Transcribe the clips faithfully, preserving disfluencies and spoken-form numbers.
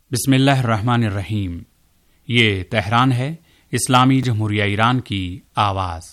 बिस्मिल्लाहिर्रहमानिर्रहीम। ये तेहरान है, इस्लामी जमहूरिया ईरान की आवाज़।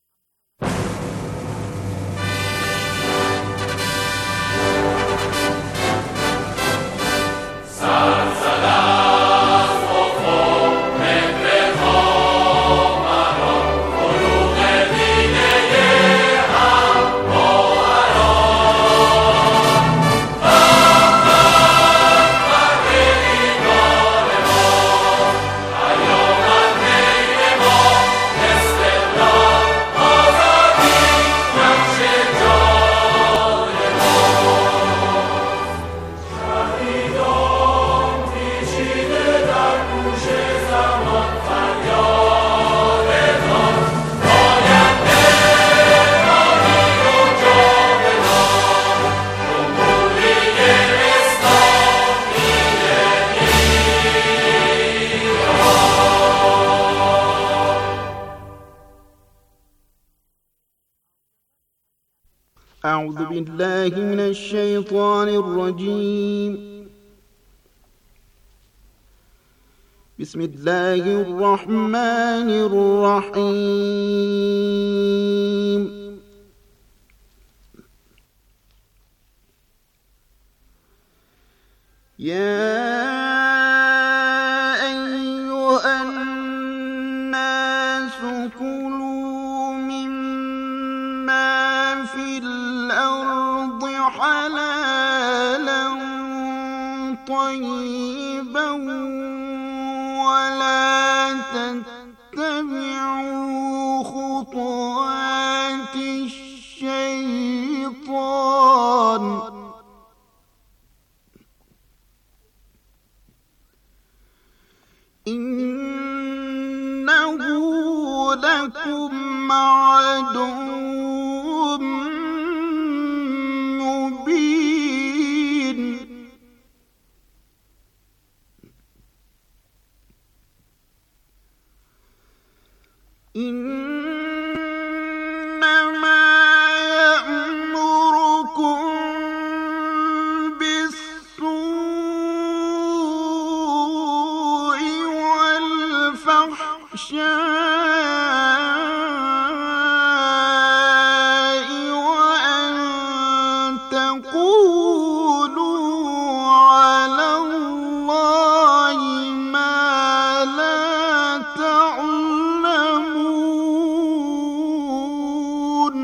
أعوذ بالله من الشيطان الرجيم. بسم الله الرحمن الرحيم. يا أيها الناس كلوا مما في الأرض حلالا طيبا ولا تتبعوا خطوات الشيطان إنه لكم عدو مبين. إنما يأمركم بالسوء والفحشاء وأن تقولوا على الله ما لا تعلمون.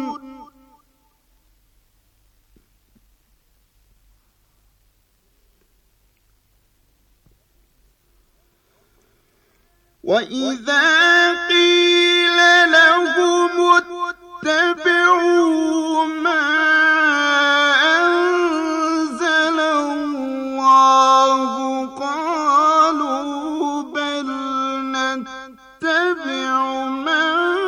وإذا قيل لهم اتبعوا ما أنزل الله قالوا بل نتبع ما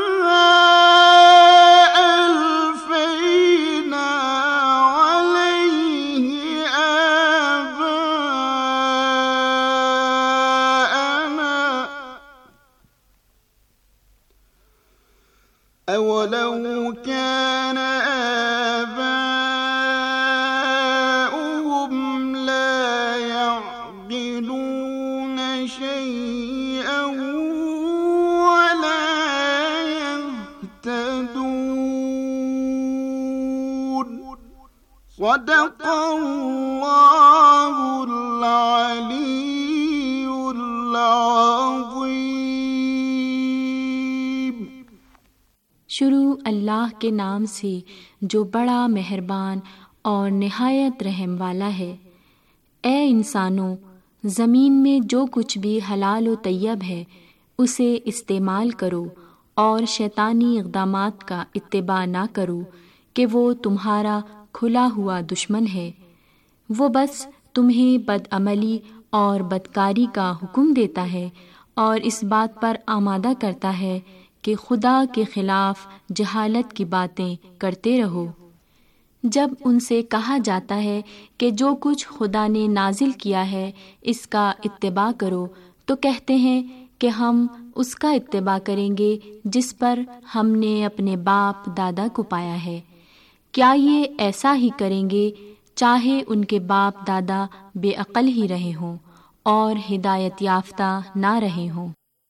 ألفينا عليه آباءنا أولو كان آباؤهم لا يعقلون شيئا ولا يهتدون. صدق الله العلي العظيم. शुरू अल्लाह के नाम से जो बड़ा मेहरबान और निहायत रहम वाला है। ए इंसानों, ज़मीन में जो कुछ भी हलाल व तैयब है उसे इस्तेमाल करो और शैतानी इक़दामात का इत्तिबा ना करो कि वो तुम्हारा खुला हुआ दुश्मन है। वो बस तुम्हें बदअमली और बदकारी का हुक्म देता है और इस बात पर आमादा करता है कि खुदा के खिलाफ जहालत की बातें करते रहो। जब उनसे कहा जाता है कि जो कुछ खुदा ने नाजिल किया है इसका इत्तिबा करो, तो कहते हैं कि हम उसका इत्तिबा करेंगे जिस पर हमने अपने बाप दादा को पाया है। क्या ये ऐसा ही करेंगे चाहे उनके बाप दादा बेअक्ल ही रहे हों اور ہدایت یافتہ نہ رہے ہوں۔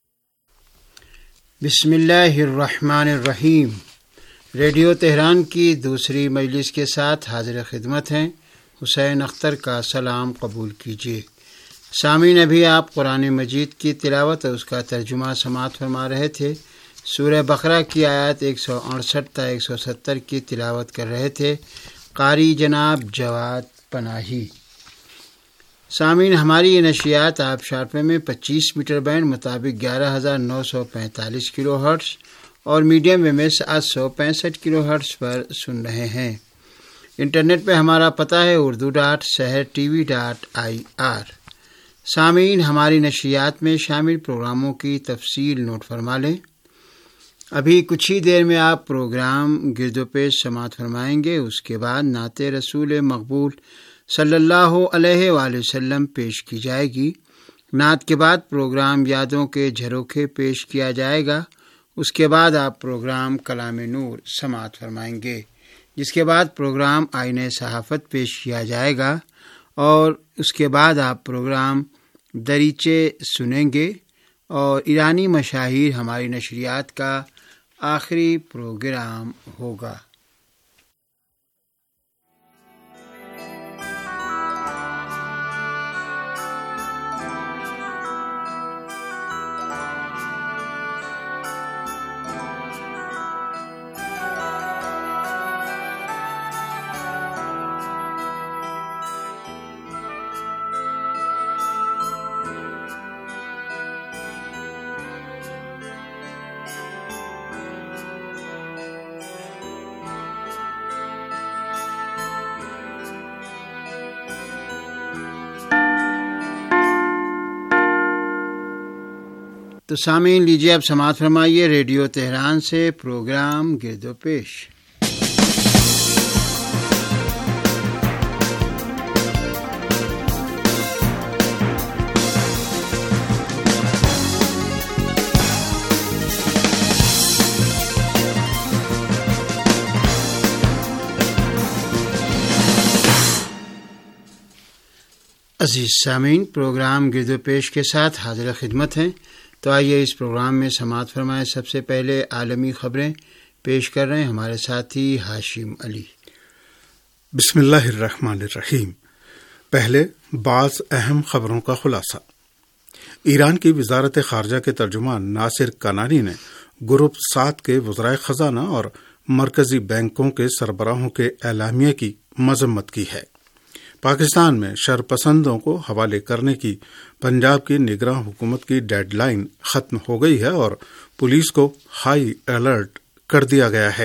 بسم اللہ الرحمن الرحیم۔ ریڈیو تہران کی دوسری مجلس کے ساتھ حاضر خدمت ہیں، حسین اختر کا سلام قبول کیجیے۔ سامعین، ابھی آپ قرآن مجید کی تلاوت اور اس کا ترجمہ سماعت فرما رہے تھے۔ سورہ بقرہ کی آیات ایک سو اڑسٹھ تا ایک سو ستر کی تلاوت کر رہے تھے قاری جناب جواد پناہی۔ سامعین، ہماری یہ نشریات آپ شارٹ ویو میں پچیس میٹر بینڈ مطابق گیارہ ہزار نو سو پینتالیس کلو ہرٹز اور میڈیم ویو میں سات سو پینسٹھ کلو ہرٹز پر سن رہے ہیں۔ انٹرنیٹ پہ ہمارا پتہ ہے Urdu dot Sahar T V dot I R. سامعین، ہماری نشریات میں شامل پروگراموں کی تفصیل نوٹ فرما لیں۔ ابھی کچھ ہی دیر میں آپ پروگرام گرد و پیش سماعت فرمائیں گے، اس کے بعد نعت رسول مقبول صلی اللہ علیہ وآلہ وسلم پیش کی جائے گی۔ نعت کے بعد پروگرام یادوں کے جھروکے پیش کیا جائے گا۔ اس کے بعد آپ پروگرام کلام نور سماعت فرمائیں گے، جس کے بعد پروگرام آئینہ صحافت پیش کیا جائے گا، اور اس کے بعد آپ پروگرام دریچے سنیں گے، اور ایرانی مشاہیر ہماری نشریات کا آخری پروگرام ہوگا۔ تو سامعین، لیجیے اب سماعت فرمائیے ریڈیو تہران سے پروگرام گرد و پیش۔ عزیز سامعین، پروگرام گرد و پیش کے ساتھ حاضر خدمت ہیں۔ تو آئیے اس پروگرام میں سماعت فرمائیں۔ سب سے پہلے عالمی خبریں پیش کر رہے ہیں ہمارے ساتھی ہاشم علی۔ بسم اللہ الرحمن الرحیم۔ پہلے بعض اہم خبروں کا خلاصہ۔ ایران کی وزارت خارجہ کے ترجمان ناصر کنانی نے گروپ سات کے وزرائے خزانہ اور مرکزی بینکوں کے سربراہوں کے اعلامیے کی مذمت کی ہے۔ پاکستان میں شرپسندوں کو حوالے کرنے کی پنجاب کی نگراں حکومت کی ڈیڈ لائن ختم ہو گئی ہے اور پولیس کو ہائی الرٹ کر دیا گیا ہے۔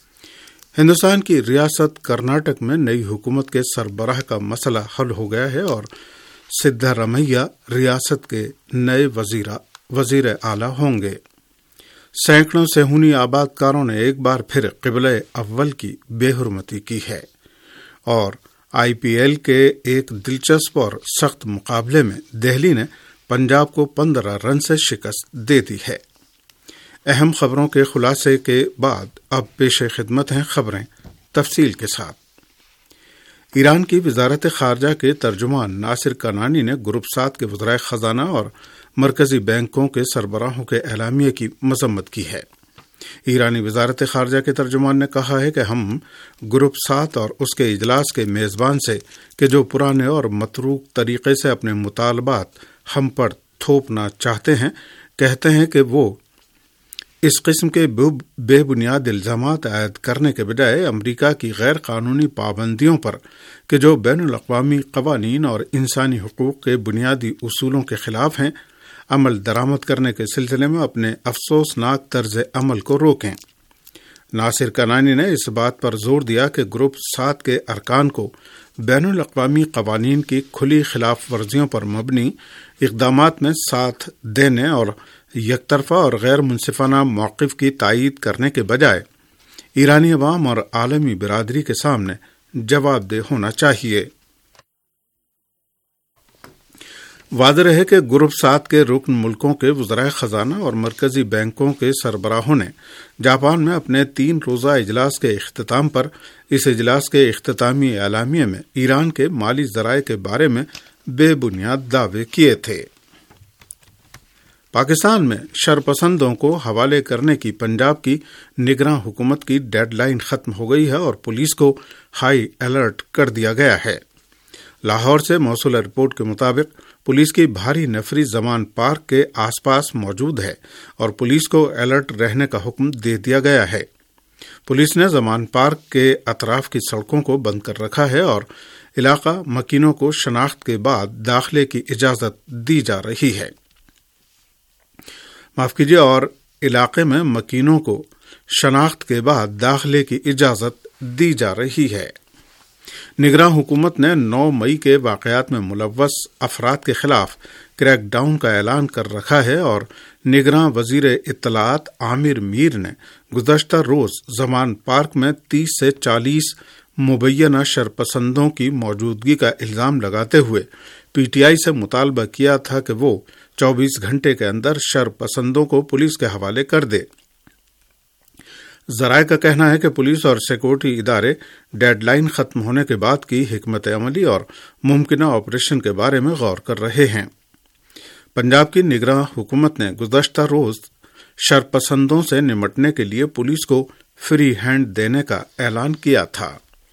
ہندوستان کی ریاست کرناٹک میں نئی حکومت کے سربراہ کا مسئلہ حل ہو گیا ہے اور سدھارمیہ ریاست کے نئے وزیر وزیر اعلیٰ ہوں گے۔ سینکڑوں صہیونی آباد کاروں نے ایک بار پھر قبلہ اول کی بے حرمتی کی ہے، اور آئی پی ایل کے ایک دلچسپ اور سخت مقابلے میں دہلی نے پنجاب کو پندرہ رن سے شکست دے دی ہے۔ اہم خبروں کے خلاصے کے بعد اب پیش خدمت ہیں خبریں تفصیل کے ساتھ۔ ایران کی وزارت خارجہ کے ترجمان ناصر کنانی نے گروپ سات کے وزرائے خزانہ اور مرکزی بینکوں کے سربراہوں کے اعلامیے کی مذمت کی ہے۔ ایرانی وزارت خارجہ کے ترجمان نے کہا ہے کہ ہم گروپ سات اور اس کے اجلاس کے میزبان سے کہ جو پرانے اور متروک طریقے سے اپنے مطالبات ہم پر تھوپنا چاہتے ہیں، کہتے ہیں کہ وہ اس قسم کے بے بنیاد الزامات عائد کرنے کے بجائے امریکہ کی غیر قانونی پابندیوں پر کہ جو بین الاقوامی قوانین اور انسانی حقوق کے بنیادی اصولوں کے خلاف ہیں، عمل درآمد کرنے کے سلسلے میں اپنے افسوسناک طرز عمل کو روکیں۔ ناصر کنانی نے اس بات پر زور دیا کہ گروپ سات کے ارکان کو بین الاقوامی قوانین کی کھلی خلاف ورزیوں پر مبنی اقدامات میں ساتھ دینے اور یک طرفہ اور غیر منصفانہ موقف کی تائید کرنے کے بجائے ایرانی عوام اور عالمی برادری کے سامنے جواب دہ ہونا چاہیے۔ واضح رہے کہ گروپ سات کے رکن ملکوں کے وزرائے خزانہ اور مرکزی بینکوں کے سربراہوں نے جاپان میں اپنے تین روزہ اجلاس کے اختتام پر اس اجلاس کے اختتامی اعلامیے میں ایران کے مالی ذرائع کے بارے میں بے بنیاد دعوے کیے تھے۔ پاکستان میں شرپسندوں کو حوالے کرنے کی پنجاب کی نگراں حکومت کی ڈیڈ لائن ختم ہو گئی ہے اور پولیس کو ہائی الرٹ کر دیا گیا ہے۔ لاہور سے موصول رپورٹ کے مطابق پولیس کی بھاری نفری زمان پارک کے آس پاس موجود ہے اور پولیس کو الرٹ رہنے کا حکم دے دیا گیا ہے۔ پولیس نے زمان پارک کے اطراف کی سڑکوں کو بند کر رکھا ہے اور علاقہ مکینوں کو شناخت کے بعد داخلے کی اجازت دی جا رہی ہے۔ معاف کیجیے اور علاقے میں مکینوں کو شناخت کے بعد داخلے کی اجازت دی جا رہی ہے۔ نگراں حکومت نے نو مئی کے واقعات میں ملوث افراد کے خلاف کریک ڈاؤن کا اعلان کر رکھا ہے اور نگراں وزیر اطلاعات عامر میر نے گزشتہ روز زمان پارک میں تیس سے چالیس مبینہ شرپسندوں کی موجودگی کا الزام لگاتے ہوئے پی ٹی آئی سے مطالبہ کیا تھا کہ وہ چوبیس گھنٹے کے اندر شرپسندوں کو پولیس کے حوالے کر دے۔ ذرائع کا کہنا ہے کہ پولیس اور سیکورٹی ادارے ڈیڈ لائن ختم ہونے کے بعد کی حکمت عملی اور ممکنہ آپریشن کے بارے میں غور کر رہے ہیں۔ پنجاب کی نگراں حکومت نے گزشتہ روز شرپسندوں سے نمٹنے کے لیے پولیس کو فری ہینڈ دینے کا اعلان کیا تھا۔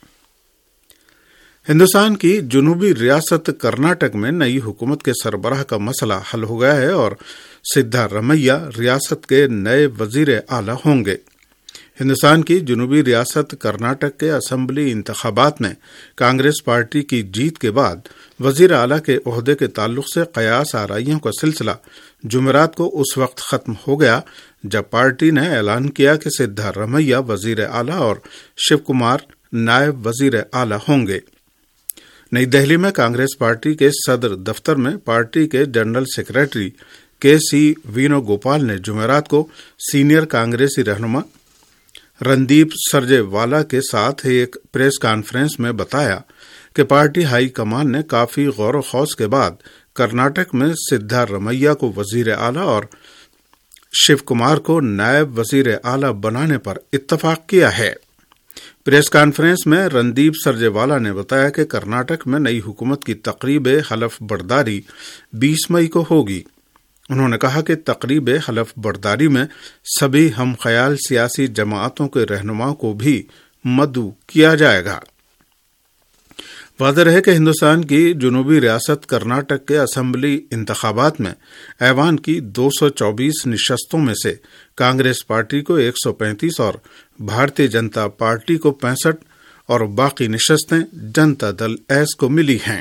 ہندوستان کی جنوبی ریاست کرناٹک میں نئی حکومت کے سربراہ کا مسئلہ حل ہو گیا ہے اور سدھا رمیا ریاست کے نئے وزیر اعلیٰ ہوں گے۔ ہندوستان کی جنوبی ریاست کرناٹک کے اسمبلی انتخابات میں کانگریس پارٹی کی جیت کے بعد وزیر اعلیٰ کے عہدے کے تعلق سے قیاس آرائیوں کا سلسلہ جمعرات کو اس وقت ختم ہو گیا جب پارٹی نے اعلان کیا کہ سدھا رمیا وزیر اعلیٰ اور شیو کمار نائب وزیر اعلیٰ ہوں گے۔ نئی دہلی میں کانگریس پارٹی کے صدر دفتر میں پارٹی کے جنرل سیکریٹری کے سی وینو گوپال نے جمعرات کو سینئر کانگریسی رہنما رندیپ سرجے والا کے ساتھ ایک پریس کانفرنس میں بتایا کہ پارٹی ہائی کمان نے کافی غور و خوض کے بعد کرناٹک میں سدھا رمیا کو وزیر اعلیٰ اور شیو کمار کو نائب وزیر اعلیٰ بنانے پر اتفاق کیا ہے۔ پریس کانفرنس میں رندیپ سرجے والا نے بتایا کہ کرناٹک میں نئی حکومت کی تقریب حلف برداری بیس مئی کو ہوگی۔ انہوں نے کہا کہ تقریب حلف برداری میں سبھی ہم خیال سیاسی جماعتوں کے رہنماؤں کو بھی مدعو کیا جائے گا۔ واضح رہے کہ ہندوستان کی جنوبی ریاست کرناٹک کے اسمبلی انتخابات میں ایوان کی دو سو چوبیس نشستوں میں سے کانگریس پارٹی کو ایک سو پینتیس اور بھارتیہ جنتا پارٹی کو پینسٹھ اور باقی نشستیں جنتا دل ایس کو ملی ہیں۔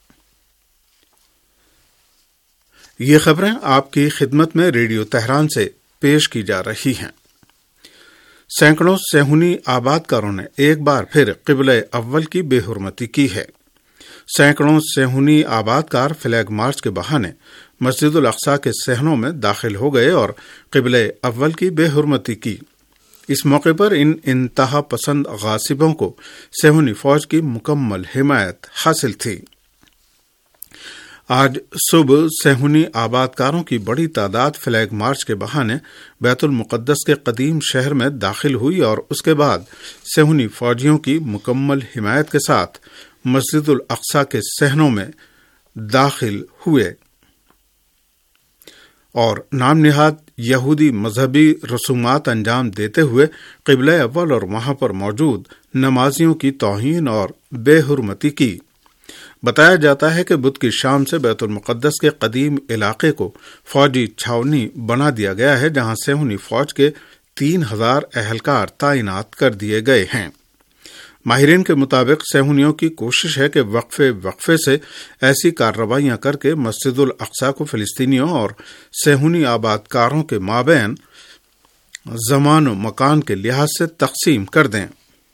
یہ خبریں آپ کی خدمت میں ریڈیو تہران سے پیش کی جا رہی ہیں۔ سینکڑوں صہیونی آبادکاروں نے ایک بار پھر قبلہ اول کی بے حرمتی کی ہے۔ سینکڑوں صہیونی آبادکار فلیگ مارچ کے بہانے مسجد الاقصی کے صحنوں میں داخل ہو گئے اور قبلہ اول کی بے حرمتی کی۔ اس موقع پر ان انتہا پسند غاصبوں کو صہیونی فوج کی مکمل حمایت حاصل تھی۔ آج صبح صہیونی آبادکاروں کی بڑی تعداد فلیگ مارچ کے بہانے بیت المقدس کے قدیم شہر میں داخل ہوئی اور اس کے بعد صہیونی فوجیوں کی مکمل حمایت کے ساتھ مسجد الاقصی کے صحنوں میں داخل ہوئے اور نام نہاد یہودی مذہبی رسومات انجام دیتے ہوئے قبلہ اول اور وہاں پر موجود نمازیوں کی توہین اور بے حرمتی کی۔ بتایا جاتا ہے کہ بدھ کی شام سے بیت المقدس کے قدیم علاقے کو فوجی چھاونی بنا دیا گیا ہے جہاں صہیونی فوج کے تین ہزار اہلکار تعینات کر دیے گئے ہیں۔ ماہرین کے مطابق صہیونیوں کی کوشش ہے کہ وقفے وقفے سے ایسی کارروائیاں کر کے مسجد الاقصی کو فلسطینیوں اور صہیونی آبادکاروں کے مابین زمان و مکان کے لحاظ سے تقسیم کر دیں۔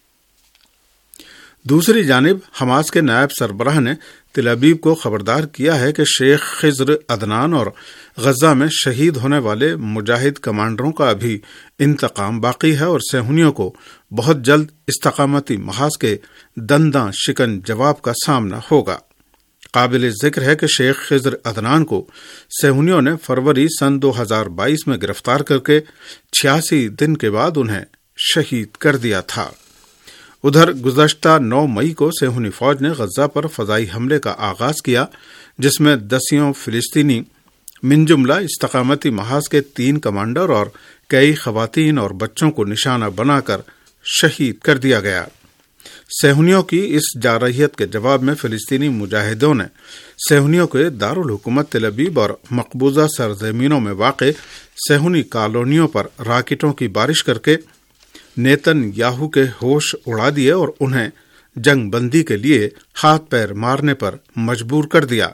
دوسری جانب حماس کے نائب سربراہ نے تل ابیب کو خبردار کیا ہے کہ شیخ خضر عدنان اور غزہ میں شہید ہونے والے مجاہد کمانڈروں کا ابھی انتقام باقی ہے اور صہیونیوں کو بہت جلد استقامتی محاذ کے دنداں شکن جواب کا سامنا ہوگا۔ قابل ذکر ہے کہ شیخ خضر عدنان کو صہیونیوں نے فروری سن دو ہزار بائیس میں گرفتار کر کے چھیاسی دن کے بعد انہیں شہید کر دیا تھا۔ ادھر گزشتہ نو مئی کو صہیونی فوج نے غزہ پر فضائی حملے کا آغاز کیا، جس میں دسیوں فلسطینی من جملہ استقامتی محاذ کے تین کمانڈر اور کئی خواتین اور بچوں کو نشانہ بنا کر شہید کر دیا گیا۔ صہیونیوں کی اس جارحیت کے جواب میں فلسطینی مجاہدوں نے صہیونیوں کے دارالحکومت تل ابیب اور مقبوضہ سرزمینوں میں واقع صہیونی کالونیوں پر راکٹوں کی بارش کر کے نیتن یاہو کے ہوش اڑا دیے اور انہیں جنگ بندی کے لیے ہاتھ پیر مارنے پر مجبور کر دیا۔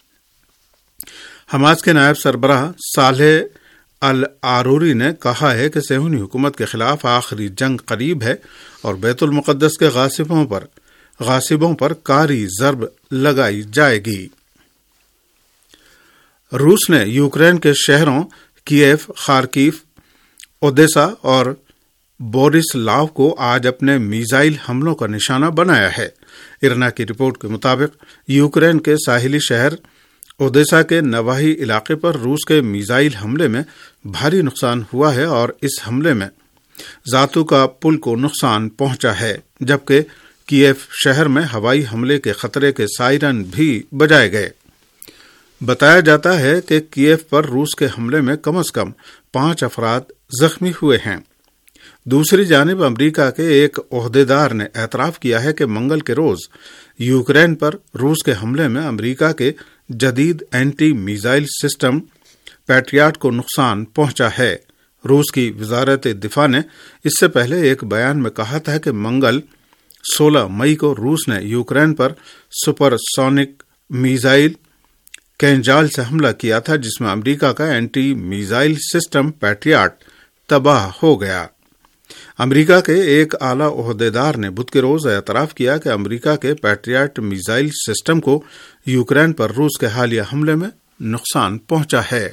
حماس کے نائب سربراہ صالح العروری نے کہا ہے کہ صہیونی حکومت کے خلاف آخری جنگ قریب ہے اور بیت المقدس کے غاصبوں پر غاصبوں پر کاری ضرب لگائی جائے گی۔ روس نے یوکرین کے شہروں کیف، خارکیف، اوڈیسا اور بورسلاو کو آج اپنے میزائل حملوں کا نشانہ بنایا ہے۔ ارنا کی رپورٹ کے مطابق یوکرین کے ساحلی شہر اوڈیسا کے نواحی علاقے پر روس کے میزائل حملے میں بھاری نقصان ہوا ہے اور اس حملے میں ذاتو کا پل کو نقصان پہنچا ہے، جبکہ کیف شہر میں ہوائی حملے کے خطرے کے سائرن بھی بجائے گئے۔ بتایا جاتا ہے کہ کیف پر روس کے حملے میں کم از کم پانچ افراد زخمی ہوئے ہیں۔ دوسری جانب امریکہ کے ایک عہدیدار نے اعتراف کیا ہے کہ منگل کے روز یوکرین پر روس کے حملے میں امریکہ کے جدید اینٹی میزائل سسٹم پیٹریاٹ کو نقصان پہنچا ہے۔ روس کی وزارت دفاع نے اس سے پہلے ایک بیان میں کہا تھا کہ منگل سولہ مئی کو روس نے یوکرین پر سپر سونک میزائل کینجال سے حملہ کیا تھا، جس میں امریکہ کا اینٹی میزائل سسٹم پیٹریاٹ تباہ ہو گیا۔ امریکہ کے ایک اعلیٰ عہدیدار نے بدھ کے روز اعتراف کیا کہ امریکہ کے پیٹریاٹ میزائل سسٹم کو یوکرین پر روس کے حالیہ حملے میں نقصان پہنچا ہے۔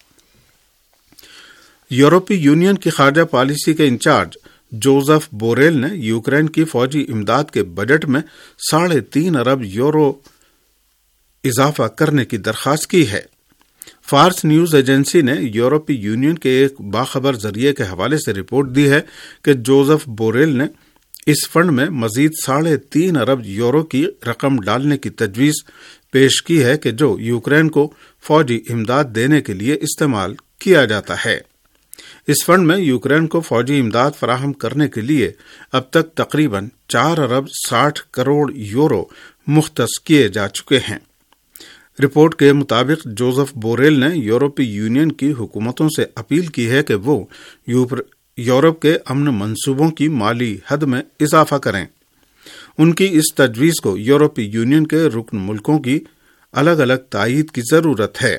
یورپی یونین کی خارجہ پالیسی کے انچارج جوزف بوریل نے یوکرین کی فوجی امداد کے بجٹ میں ساڑھے تین ارب یورو اضافہ کرنے کی درخواست کی ہے۔ فارس نیوز ایجنسی نے یورپی یونین کے ایک باخبر ذریعے کے حوالے سے رپورٹ دی ہے کہ جوزف بوریل نے اس فنڈ میں مزید ساڑھے تین ارب یورو کی رقم ڈالنے کی تجویز پیش کی ہے کہ جو یوکرین کو فوجی امداد دینے کے لیے استعمال کیا جاتا ہے۔ اس فنڈ میں یوکرین کو فوجی امداد فراہم کرنے کے لیے اب تک تقریباً چار ارب ساٹھ کروڑ یورو مختص کیے جا چکے ہیں۔ رپورٹ کے مطابق جوزف بوریل نے یورپی یونین کی حکومتوں سے اپیل کی ہے کہ وہ یورپ کے امن منصوبوں کی مالی حد میں اضافہ کریں۔ ان کی اس تجویز کو یورپی یونین کے رکن ملکوں کی الگ الگ تائید کی ضرورت ہے۔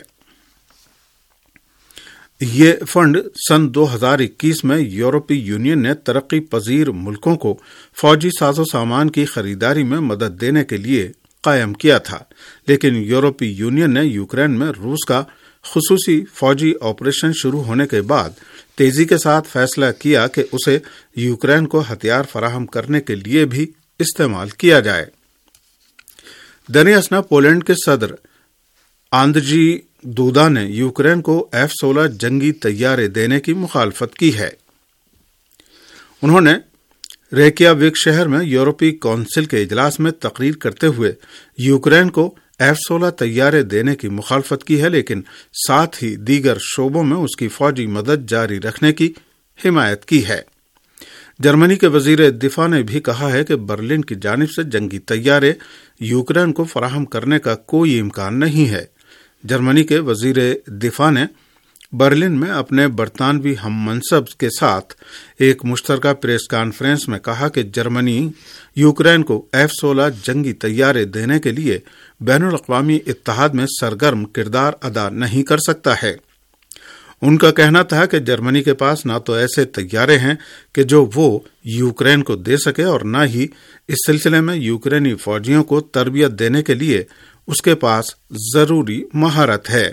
یہ فنڈ سن دو ہزار اکیس میں یورپی یونین نے ترقی پذیر ملکوں کو فوجی ساز و سامان کی خریداری میں مدد دینے کے لیے قائم کیا تھا، لیکن یورپی یونین نے یوکرین میں روس کا خصوصی فوجی آپریشن شروع ہونے کے بعد تیزی کے ساتھ فیصلہ کیا کہ اسے یوکرین کو ہتھیار فراہم کرنے کے لیے بھی استعمال کیا جائے۔ دریں اثنا پولینڈ کے صدر آندرجی دودا نے یوکرین کو ایف سولہ جنگی طیارے دینے کی مخالفت کی ہے۔ انہوں نے ریکیاوک شہر میں یورپی کونسل کے اجلاس میں تقریر کرتے ہوئے یوکرین کو ایف سولہ طیارے دینے کی مخالفت کی ہے، لیکن ساتھ ہی دیگر شعبوں میں اس کی فوجی مدد جاری رکھنے کی حمایت کی ہے۔ جرمنی کے وزیر دفاع نے بھی کہا ہے کہ برلن کی جانب سے جنگی طیارے یوکرین کو فراہم کرنے کا کوئی امکان نہیں ہے۔ جرمنی کے وزیر دفاع نے برلن میں اپنے برطانوی ہم منصب کے ساتھ ایک مشترکہ پریس کانفرنس میں کہا کہ جرمنی یوکرین کو ایف سولہ جنگی طیارے دینے کے لیے بین الاقوامی اتحاد میں سرگرم کردار ادا نہیں کر سکتا ہے۔ ان کا کہنا تھا کہ جرمنی کے پاس نہ تو ایسے طیارے ہیں کہ جو وہ یوکرین کو دے سکے اور نہ ہی اس سلسلے میں یوکرینی فوجیوں کو تربیت دینے کے لیے اس کے پاس ضروری مہارت ہے۔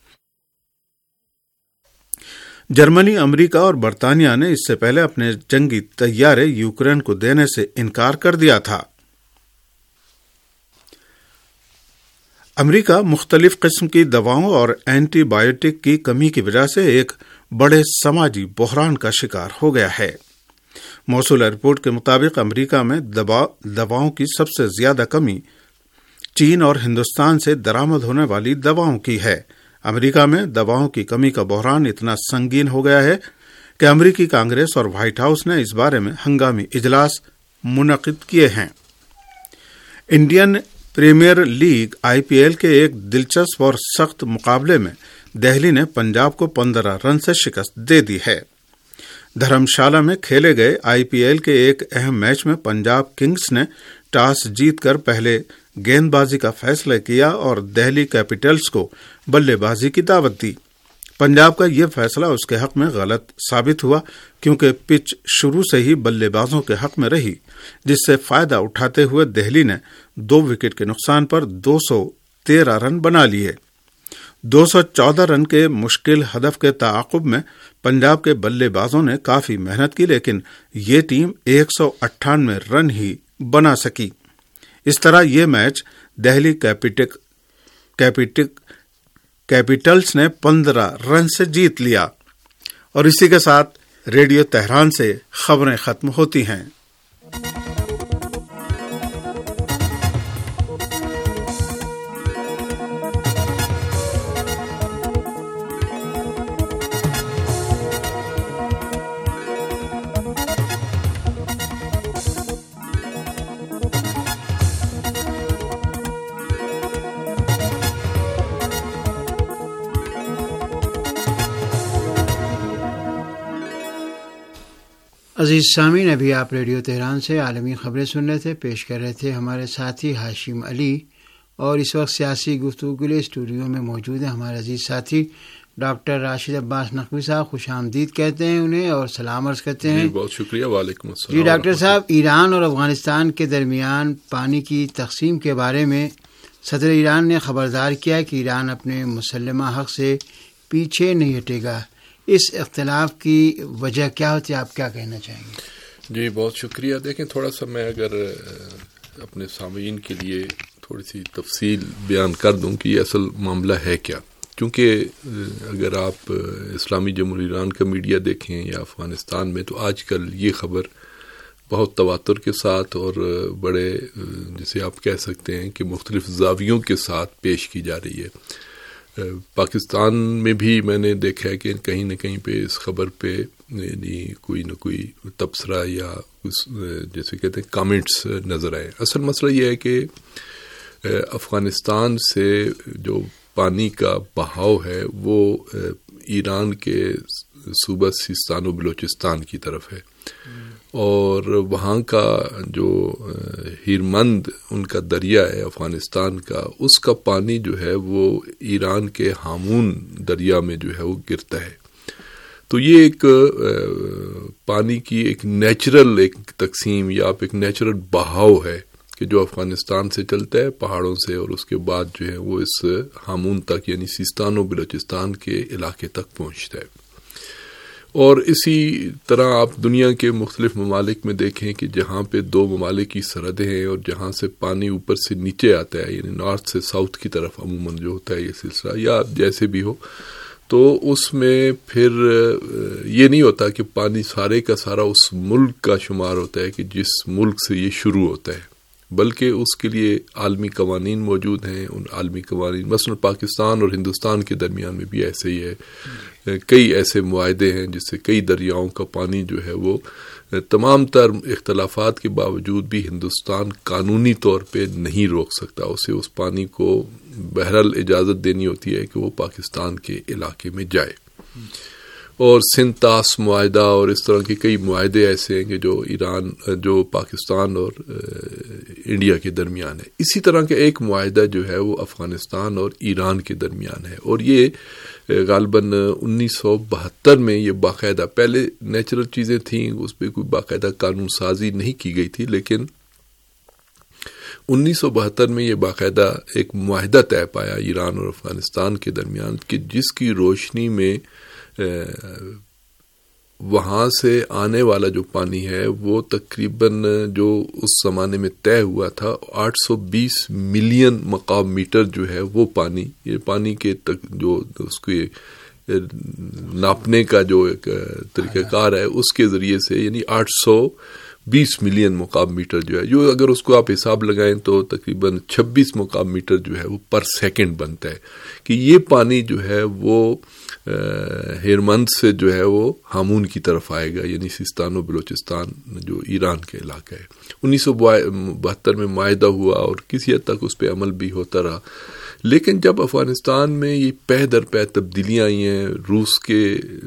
جرمنی، امریکہ اور برطانیہ نے اس سے پہلے اپنے جنگی طیارے یوکرین کو دینے سے انکار کر دیا تھا۔ امریکہ مختلف قسم کی دواؤں اور اینٹی بایوٹک کی کمی کی وجہ سے ایک بڑے سماجی بحران کا شکار ہو گیا ہے۔ موصولہ رپورٹ کے مطابق امریکہ میں دوا دواؤں کی سب سے زیادہ کمی چین اور ہندوستان سے درآمد ہونے والی دواؤں کی ہے۔ امریکہ میں دواؤں کی کمی کا بحران اتنا سنگین ہو گیا ہے کہ امریکی کانگریس اور وائٹ ہاؤس نے اس بارے میں ہنگامی اجلاس منعقد کیے ہیں۔ Indian Premier League I P L کے ایک دلچسپ اور سخت مقابلے میں دہلی نے پنجاب کو پندرہ رن سے شکست دے دی ہے۔ دھرم شالہ میں کھیلے گئے آئی پی ایل کے ایک اہم میچ میں پنجاب کنگز نے ٹاس جیت کر پہلے گیند بازی کا فیصلہ کیا اور دہلی کیپٹلز کو بلے بازی کی دعوت دی۔ پنجاب کا یہ فیصلہ اس کے حق میں غلط ثابت ہوا کیونکہ پچ شروع سے ہی بلے بازوں کے حق میں رہی، جس سے فائدہ اٹھاتے ہوئے دہلی نے دو وکٹ کے نقصان پر دو سو تیرہ رن بنا لیے۔ دو سو چودہ رن کے مشکل ہدف کے تعاقب میں پنجاب کے بلے بازوں نے کافی محنت کی، لیکن یہ ٹیم ایک سو اٹھانوے رن ہی بنا سکی۔ اس طرح یہ میچ دہلی کیپٹک کیپٹک کیپٹلز نے پندرہ رن سے جیت لیا۔ اور اسی کے ساتھ ریڈیو تہران سے خبریں ختم ہوتی ہیں۔ عزیز سامعین، ابھی آپ ریڈیو تہران سے عالمی خبریں سن رہے تھے، پیش کر رہے تھے ہمارے ساتھی ہاشم علی، اور اس وقت سیاسی گفتگو کے لیے اسٹوڈیو میں موجود ہیں ہمارے عزیز ساتھی ڈاکٹر راشد عباس نقوی صاحب۔ خوش آمدید کہتے ہیں انہیں اور سلام عرض کرتے ہیں۔ جی بہت شکریہ، وعلیکم السلام۔ جی ڈاکٹر صاحب، ایران اور افغانستان کے درمیان پانی کی تقسیم کے بارے میں صدر ایران نے خبردار کیا کہ ایران اپنے مسلمہ حق سے پیچھے نہیں ہٹے گا۔ اس اختلاف کی وجہ کیا ہوتی ہے، آپ کیا کہنا چاہیں گے؟ جی بہت شکریہ۔ دیکھیں، تھوڑا سا میں اگر اپنے سامعین کے لیے تھوڑی سی تفصیل بیان کر دوں کہ یہ اصل معاملہ ہے کیا، کیونکہ اگر آپ اسلامی جمہوریہ ایران کا میڈیا دیکھیں یا افغانستان میں، تو آج کل یہ خبر بہت تواتر کے ساتھ اور بڑے جسے آپ کہہ سکتے ہیں کہ مختلف زاویوں کے ساتھ پیش کی جا رہی ہے۔ پاکستان میں بھی میں نے دیکھا ہے کہ کہیں نہ کہیں پہ اس خبر پہ یعنی کوئی نہ کوئی تبصرہ یا جیسے کہتے ہیں کامنٹس نظر آئے۔ اصل مسئلہ یہ ہے کہ افغانستان سے جو پانی کا بہاؤ ہے وہ ایران کے صوبہ سیستان و بلوچستان کی طرف ہے، اور وہاں کا جو ہیرمند ان کا دریا ہے افغانستان کا، اس کا پانی جو ہے وہ ایران کے ہامون دریا میں جو ہے وہ گرتا ہے۔ تو یہ ایک پانی کی ایک نیچرل ایک تقسیم یا ایک نیچرل بہاؤ ہے کہ جو افغانستان سے چلتا ہے پہاڑوں سے، اور اس کے بعد جو ہے وہ اس ہامون تک یعنی سیستان و بلوچستان کے علاقے تک پہنچتا ہے۔ اور اسی طرح آپ دنیا کے مختلف ممالک میں دیکھیں کہ جہاں پہ دو ممالک کی سرحدیں ہیں اور جہاں سے پانی اوپر سے نیچے آتا ہے، یعنی نارتھ سے ساؤتھ کی طرف عموماً جو ہوتا ہے یہ سلسلہ یا جیسے بھی ہو، تو اس میں پھر یہ نہیں ہوتا کہ پانی سارے کا سارا اس ملک کا شمار ہوتا ہے کہ جس ملک سے یہ شروع ہوتا ہے، بلکہ اس کے لیے عالمی قوانین موجود ہیں۔ ان عالمی قوانین مثلا پاکستان اور ہندوستان کے درمیان میں بھی ایسے ہی ہے، کئی ایسے معاہدے ہیں جس سے کئی دریاؤں کا پانی جو ہے وہ تمام تر اختلافات کے باوجود بھی ہندوستان قانونی طور پہ نہیں روک سکتا، اسے اس پانی کو بہرحال اجازت دینی ہوتی ہے کہ وہ پاکستان کے علاقے میں جائے۔ اور سنتاس معاہدہ اور اس طرح کے کئی معاہدے ایسے ہیں کہ جو ایران جو پاکستان اور انڈیا کے درمیان ہے۔ اسی طرح کا ایک معاہدہ جو ہے وہ افغانستان اور ایران کے درمیان ہے، اور یہ غالباً انیس سو بہتر میں یہ باقاعدہ، پہلے نیچرل چیزیں تھیں اس پہ کوئی باقاعدہ قانون سازی نہیں کی گئی تھی، لیکن انیس سو بہتر میں یہ باقاعدہ ایک معاہدہ طے پایا ایران اور افغانستان کے درمیان کہ جس کی روشنی میں وہاں سے آنے والا جو پانی ہے وہ تقریباً جو اس زمانے میں طے ہوا تھا آٹھ سو بیس ملین مقام میٹر جو ہے وہ پانی، یہ پانی کے تک جو اس کے ناپنے کا جو ایک طریقہ کار ہے اس کے ذریعے سے یعنی آٹھ سو بیس ملین مکعب میٹر جو ہے، جو اگر اس کو آپ حساب لگائیں تو تقریباً چھبیس مکعب میٹر جو ہے وہ پر سیکنڈ بنتا ہے کہ یہ پانی جو ہے وہ ہیرمند سے جو ہے وہ ہامون کی طرف آئے گا، یعنی سیستان و بلوچستان جو ایران کے علاقہ ہے۔ انیس سو بہتر میں معاہدہ ہوا اور کسی حد تک اس پہ عمل بھی ہوتا رہا، لیکن جب افغانستان میں یہ پہ در پہ تبدیلیاں آئی ہیں، روس کے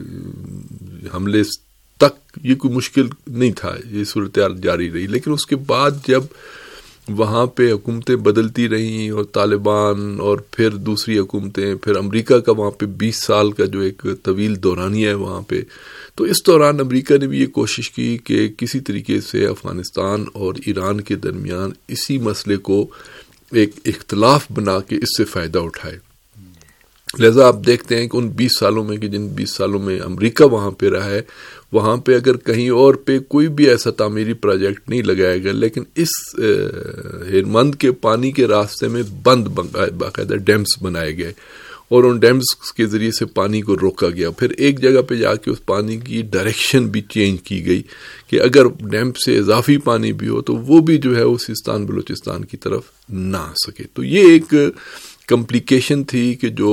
حملے تک یہ کوئی مشکل نہیں تھا، یہ صورتحال جاری رہی، لیکن اس کے بعد جب وہاں پہ حکومتیں بدلتی رہیں اور طالبان اور پھر دوسری حکومتیں، پھر امریکہ کا وہاں پہ بیس سال کا جو ایک طویل دورانیہ ہے وہاں پہ، تو اس دوران امریکہ نے بھی یہ کوشش کی کہ کسی طریقے سے افغانستان اور ایران کے درمیان اسی مسئلے کو ایک اختلاف بنا کے اس سے فائدہ اٹھائے۔ لہذا آپ دیکھتے ہیں کہ ان بیس سالوں میں کہ جن بیس سالوں میں امریکہ وہاں پہ رہا ہے، وہاں پہ اگر کہیں اور پہ کوئی بھی ایسا تعمیری پروجیکٹ نہیں لگایا گیا، لیکن اس ہیرمند کے پانی کے راستے میں بند باقاعدہ ڈیمز بنائے گئے اور ان ڈیمز کے ذریعے سے پانی کو روکا گیا۔ پھر ایک جگہ پہ جا کے اس پانی کی ڈائریکشن بھی چینج کی گئی کہ اگر ڈیم سے اضافی پانی بھی ہو تو وہ بھی جو ہے وہ سیستان بلوچستان کی طرف نہ آ سکے۔ تو یہ ایک کمپلیکیشن تھی کہ جو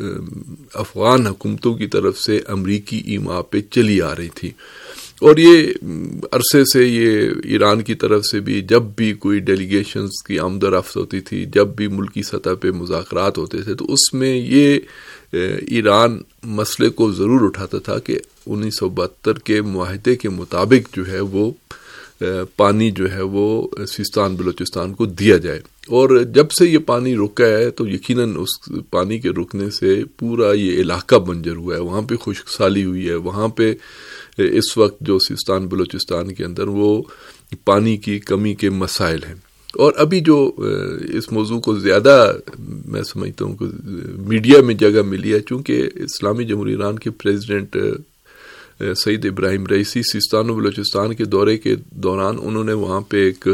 افغان حکومتوں کی طرف سے امریکی ایما پہ چلی آ رہی تھی، اور یہ عرصے سے یہ ایران کی طرف سے بھی جب بھی کوئی ڈیلیگیشنز کی آمد و رفت ہوتی تھی، جب بھی ملکی سطح پہ مذاکرات ہوتے تھے، تو اس میں یہ ایران مسئلے کو ضرور اٹھاتا تھا کہ انیس سو بہتر کے معاہدے کے مطابق جو ہے وہ پانی جو ہے وہ سیستان بلوچستان کو دیا جائے، اور جب سے یہ پانی رکا ہے تو یقیناً اس پانی کے رکنے سے پورا یہ علاقہ بنجر ہوا ہے، وہاں پہ خشک سالی ہوئی ہے، وہاں پہ اس وقت جو سیستان بلوچستان کے اندر وہ پانی کی کمی کے مسائل ہیں۔ اور ابھی جو اس موضوع کو زیادہ میں سمجھتا ہوں کہ میڈیا میں جگہ ملی ہے، چونکہ اسلامی جمہوریہ ایران کے President Saeed Ebrahim Raisi Sistan و بلوچستان کے دورے کے دوران انہوں نے وہاں پہ ایک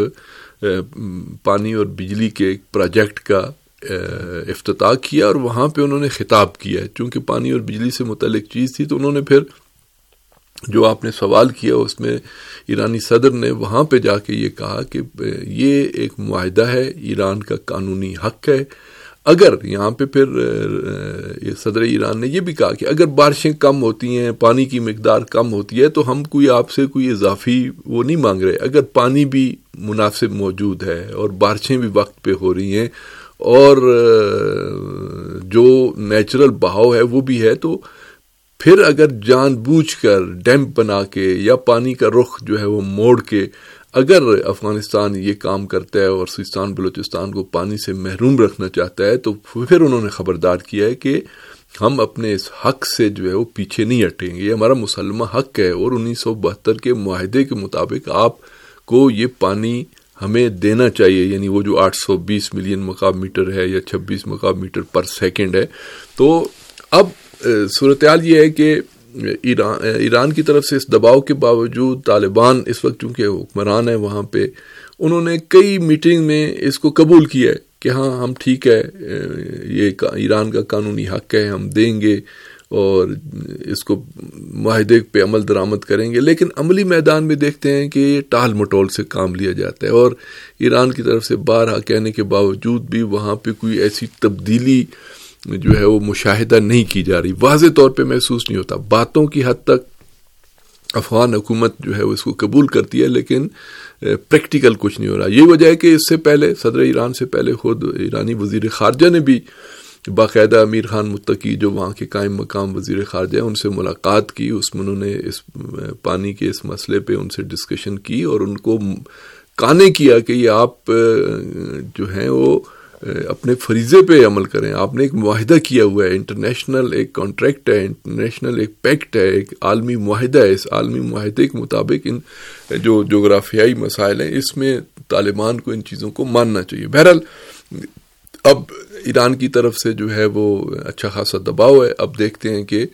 پانی اور بجلی کے ایک پروجیکٹ کا افتتاح کیا، اور وہاں پہ انہوں نے خطاب کیا ہے، چونکہ پانی اور بجلی سے متعلق چیز تھی، تو انہوں نے پھر جو آپ نے سوال کیا اس میں ایرانی صدر نے وہاں پہ جا کے یہ کہا کہ یہ ایک معاہدہ ہے، ایران کا قانونی حق ہے۔ اگر یہاں پہ پھر صدر ایران نے یہ بھی کہا کہ اگر بارشیں کم ہوتی ہیں، پانی کی مقدار کم ہوتی ہے، تو ہم کوئی آپ سے کوئی اضافی وہ نہیں مانگ رہے، اگر پانی بھی مناسب موجود ہے اور بارشیں بھی وقت پہ ہو رہی ہیں اور جو نیچرل بہاؤ ہے وہ بھی ہے، تو پھر اگر جان بوجھ کر ڈیم بنا کے یا پانی کا رخ جو ہے وہ موڑ کے اگر افغانستان یہ کام کرتا ہے اور سیستان بلوچستان کو پانی سے محروم رکھنا چاہتا ہے، تو پھر انہوں نے خبردار کیا ہے کہ ہم اپنے اس حق سے جو ہے وہ پیچھے نہیں ہٹیں گے، یہ ہمارا مسلمہ حق ہے، اور انیس سو بہتر کے معاہدے کے مطابق آپ کو یہ پانی ہمیں دینا چاہیے، یعنی وہ جو آٹھ سو بیس ملین مکعب میٹر ہے یا چھبیس مکعب میٹر پر سیکنڈ ہے۔ تو اب صورتحال یہ ہے کہ ایران ایران کی طرف سے اس دباؤ کے باوجود طالبان اس وقت چونکہ حکمران ہیں وہاں پہ، انہوں نے کئی میٹنگ میں اس کو قبول کیا ہے کہ ہاں ہم ٹھیک ہے، یہ ایران کا قانونی حق ہے، ہم دیں گے اور اس کو معاہدے پہ عمل درآمد کریں گے، لیکن عملی میدان میں دیکھتے ہیں کہ یہ ٹال مٹول سے کام لیا جاتا ہے، اور ایران کی طرف سے بارہا کہنے کے باوجود بھی وہاں پہ کوئی ایسی تبدیلی جو ہے وہ مشاہدہ نہیں کی جا رہی، واضح طور پہ محسوس نہیں ہوتا۔ باتوں کی حد تک افغان حکومت جو ہے وہ اس کو قبول کرتی ہے، لیکن پریکٹیکل کچھ نہیں ہو رہا۔ یہ وجہ ہے کہ اس سے پہلے صدر ایران سے پہلے خود ایرانی وزیر خارجہ نے بھی باقاعدہ امیر خان متقی جو وہاں کے قائم مقام وزیر خارجہ ہیں ان سے ملاقات کی، اس میں انہوں نے اس پانی کے اس مسئلے پہ ان سے ڈسکشن کی اور ان کو قانع کیا کہ یہ آپ جو ہیں وہ اپنے فریضے پہ عمل کریں، آپ نے ایک معاہدہ کیا ہوا ہے، انٹرنیشنل ایک کانٹریکٹ ہے، انٹرنیشنل ایک پیکٹ ہے، ایک عالمی معاہدہ ہے، اس عالمی معاہدے کے مطابق ان جو جغرافیائی مسائل ہیں اس میں طالبان کو ان چیزوں کو ماننا چاہیے۔ بہرحال اب ایران کی طرف سے جو ہے وہ اچھا خاصا دباؤ ہے، اب دیکھتے ہیں کہ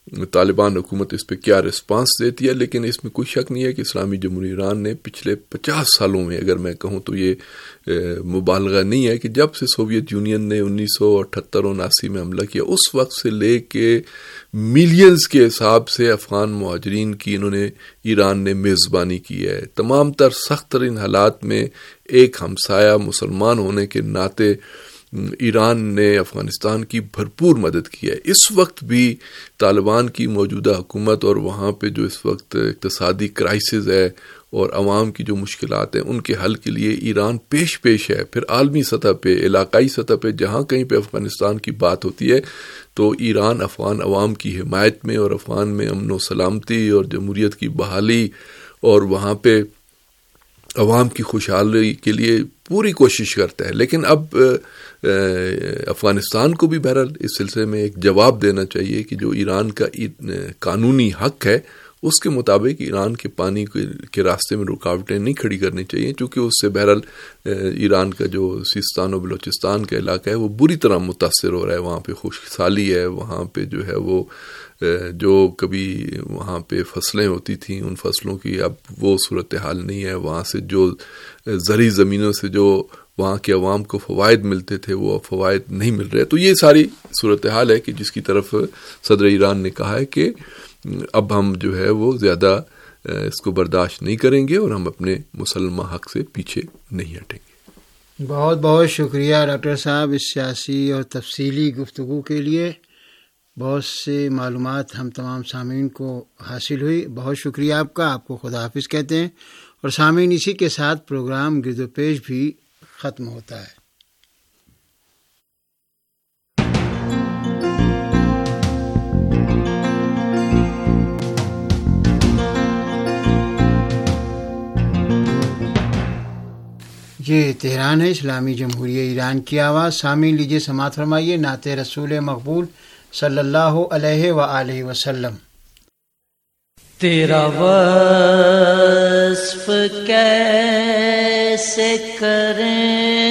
طالبان حکومت اس پہ کیا رسپانس دیتی ہے، لیکن اس میں کوئی شک نہیں ہے کہ اسلامی جمہوریہ ایران نے پچھلے پچاس سالوں میں، اگر میں کہوں تو یہ مبالغہ نہیں ہے، کہ جب سے سوویت یونین نے انیس سو اٹھہتر اناسی میں حملہ کیا، اس وقت سے لے کے ملینز کے حساب سے افغان مہاجرین کی انہوں نے ایران نے میزبانی کی ہے. تمام تر سخت ترین حالات میں ایک ہمسایہ مسلمان ہونے کے ناطے ایران نے افغانستان کی بھرپور مدد کی ہے. اس وقت بھی طالبان کی موجودہ حکومت اور وہاں پہ جو اس وقت اقتصادی کرائسس ہے اور عوام کی جو مشکلات ہیں ان کے حل کے لیے ایران پیش پیش ہے. پھر عالمی سطح پہ، علاقائی سطح پہ جہاں کہیں پہ افغانستان کی بات ہوتی ہے تو ایران افغان عوام کی حمایت میں اور افغان میں امن و سلامتی اور جمہوریت کی بحالی اور وہاں پہ عوام کی خوشحالی کے لیے پوری کوشش کرتا ہے. لیکن اب افغانستان کو بھی بہرحال اس سلسلے میں ایک جواب دینا چاہیے کہ جو ایران کا قانونی حق ہے اس کے مطابق ایران کے پانی کے راستے میں رکاوٹیں نہیں کھڑی کرنی چاہیے، چونکہ اس سے بہرحال ایران کا جو سیستان و بلوچستان کا علاقہ ہے وہ بری طرح متاثر ہو رہا ہے. وہاں پہ خشک سالی ہے، وہاں پہ جو ہے وہ جو کبھی وہاں پہ فصلیں ہوتی تھیں ان فصلوں کی اب وہ صورتحال نہیں ہے. وہاں سے جو زرعی زمینوں سے جو وہاں کے عوام کو فوائد ملتے تھے وہ فوائد نہیں مل رہے. تو یہ ساری صورتحال ہے کہ جس کی طرف صدر ایران نے کہا ہے کہ اب ہم جو ہے وہ زیادہ اس کو برداشت نہیں کریں گے اور ہم اپنے مسلمہ حق سے پیچھے نہیں ہٹیں گے. بہت بہت شکریہ ڈاکٹر صاحب اس سیاسی اور تفصیلی گفتگو کے لیے. بہت سے معلومات ہم تمام سامعین کو حاصل ہوئی. بہت شکریہ آپ کا. آپ کو خدا حافظ کہتے ہیں. اور سامعین اسی کے ساتھ پروگرام گرد و پیش بھی ختم ہوتا ہے. یہ تہران ہے، اسلامی جمہوریہ ایران کی آواز. سامعین لیجیے سماعت فرمائیے نعت رسول مقبول صلی اللہ علیہ وآلہ وسلم. تیرا وصف کیسے کریں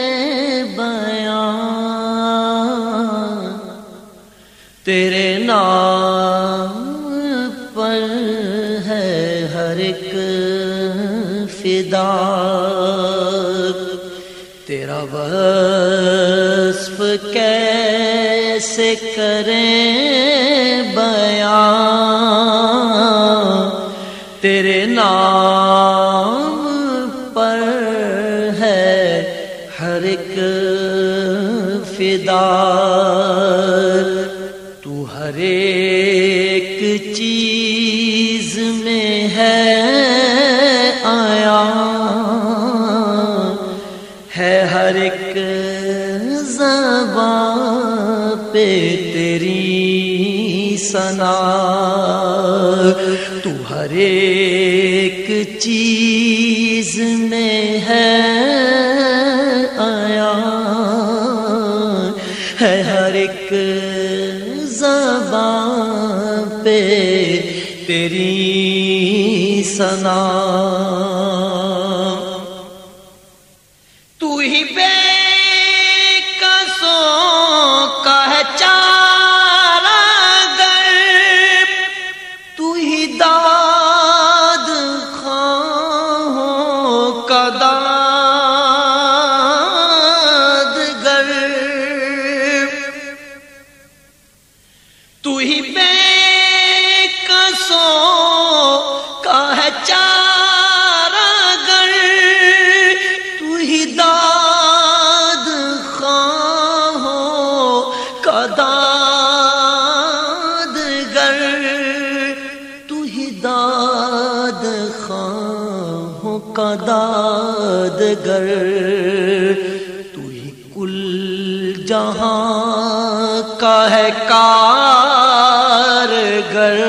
بیان، تیرے نام پر ہے ہر ایک فدا. تیرا وصف کیسے کریں بیان، تیرے نام پر ہے ہر ایک فدا. تو ہر ایک چیز میں ہے آیا، ہے ہر ایک زبان پہ تیری ثنا. تو ہر ایک چیز میں ہے آیا، ہے ہر ایک زبان پہ تیری ثنا. تو ہی بے قصوں کا ہے چارہ گر، تو ہی داد خواہوں کا داد گر. تو ہی بے قصوں کا ہے چارہ گر، تو ہی داد خواہوں کا داد گر. تو ہی داد خواہوں کا داد گر. تو ہی کل جہاں کا ہے کارگر،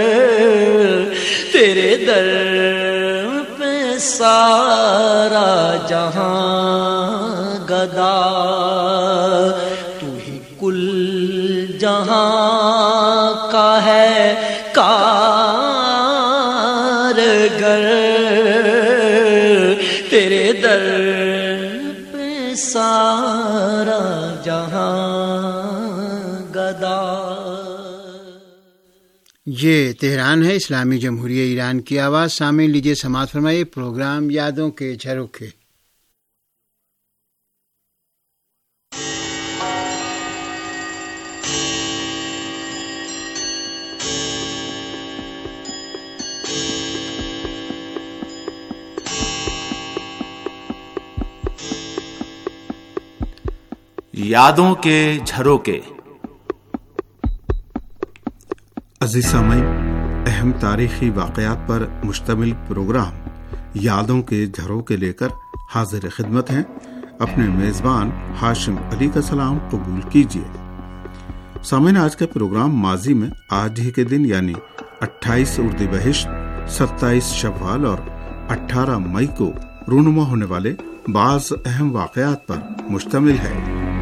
تیرے در پہ سارا جہاں گدا. تو ہی کل جہاں کا ہے کارگر، تیرے در پہ سارا جہاں گدا. یہ تہران ہے، اسلامی جمہوریہ ایران کی آواز۔ سامعین لیجیے سماعت فرمائیے پروگرام یادوں کے جھروکے۔ یادوں کے جھروکے۔ عزیز سامعین، اہم تاریخی واقعات پر مشتمل پروگرام یادوں کے جھروکے لے کر حاضر خدمت ہیں۔ اپنے میزبان ہاشم علی کا سلام قبول کیجیے۔ سامعین، آج کا پروگرام ماضی میں آج ہی کے دن یعنی اٹھائیس اردیبہشت، ستائیس شوال اور اٹھارہ مئی کو رونما ہونے والے بعض اہم واقعات پر مشتمل ہے۔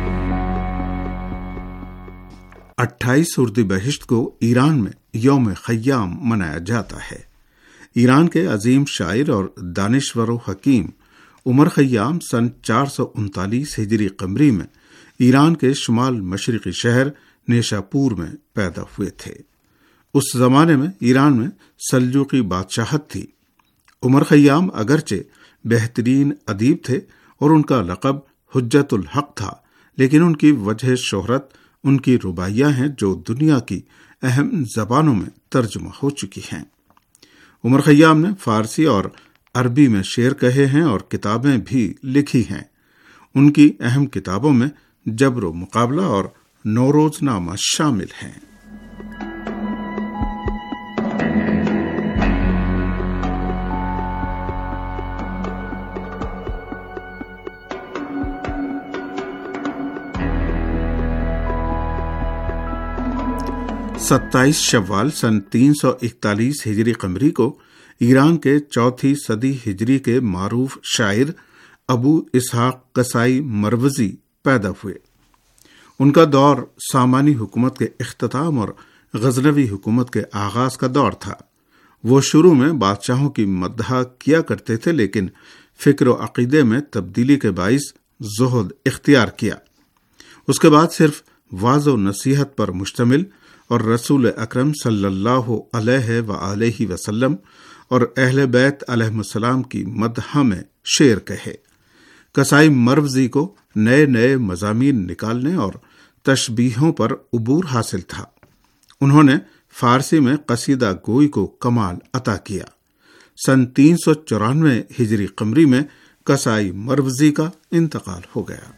اٹھائیس اردیبہشت کو ایران میں یوم خیام منایا جاتا ہے۔ ایران کے عظیم شاعر اور دانشور و حکیم عمر خیام سن چار سو انتالیس ہجری قمری میں ایران کے شمال مشرقی شہر نیشا پور میں پیدا ہوئے تھے۔ اس زمانے میں ایران میں سلجوقی بادشاہت تھی۔ عمر خیام اگرچہ بہترین ادیب تھے اور ان کا لقب حجت الحق تھا، لیکن ان کی وجہ شہرت ان کی رباعیاں ہیں جو دنیا کی اہم زبانوں میں ترجمہ ہو چکی ہیں۔ عمر خیام نے فارسی اور عربی میں شعر کہے ہیں اور کتابیں بھی لکھی ہیں۔ ان کی اہم کتابوں میں جبر و مقابلہ اور نوروز نامہ شامل ہیں۔ ستائیس شوال سن تین سو اکتالیس ہجری قمری کو ایران کے چوتھی صدی ہجری کے معروف شاعر ابو اسحاق قصائی مروزی پیدا ہوئے۔ ان کا دور سامانی حکومت کے اختتام اور غزنوی حکومت کے آغاز کا دور تھا۔ وہ شروع میں بادشاہوں کی مدح کیا کرتے تھے، لیکن فکر و عقیدے میں تبدیلی کے باعث زہد اختیار کیا۔ اس کے بعد صرف وعظ و نصیحت پر مشتمل اور رسول اکرم صلی اللہ علیہ وآلہ وسلم اور اہل بیت علیہ السلام کی مدح میں شعر کہے۔ قصائی مروزی کو نئے نئے مضامین نکالنے اور تشبیہوں پر عبور حاصل تھا۔ انہوں نے فارسی میں قصیدہ گوئی کو کمال عطا کیا۔ سن تین سو چورانوے ہجری قمری میں قصائی مروزی کا انتقال ہو گیا۔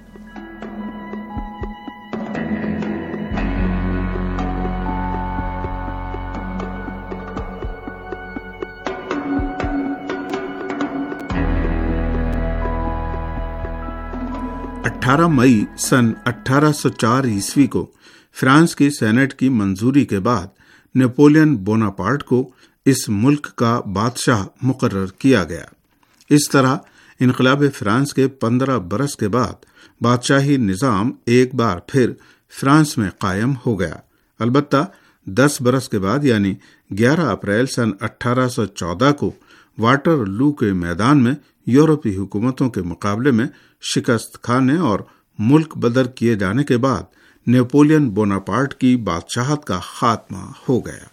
اٹھارہ مئی سن اٹھارہ سو چار عیسوی کو فرانس کی سینٹ کی منظوری کے بعد نیپولین بوناپارٹ کو اس ملک کا بادشاہ مقرر کیا گیا۔ اس طرح انقلاب فرانس کے پندرہ برس کے بعد بادشاہی نظام ایک بار پھر فرانس میں قائم ہو گیا۔ البتہ دس برس کے بعد یعنی گیارہ اپریل سن اٹھارہ سو چودہ کو واٹر لو کے میدان میں یورپی حکومتوں کے مقابلے میں شکست کھانے اور ملک بدر کیے جانے کے بعد نیپولین بوناپارٹ کی بادشاہت کا خاتمہ ہو گیا۔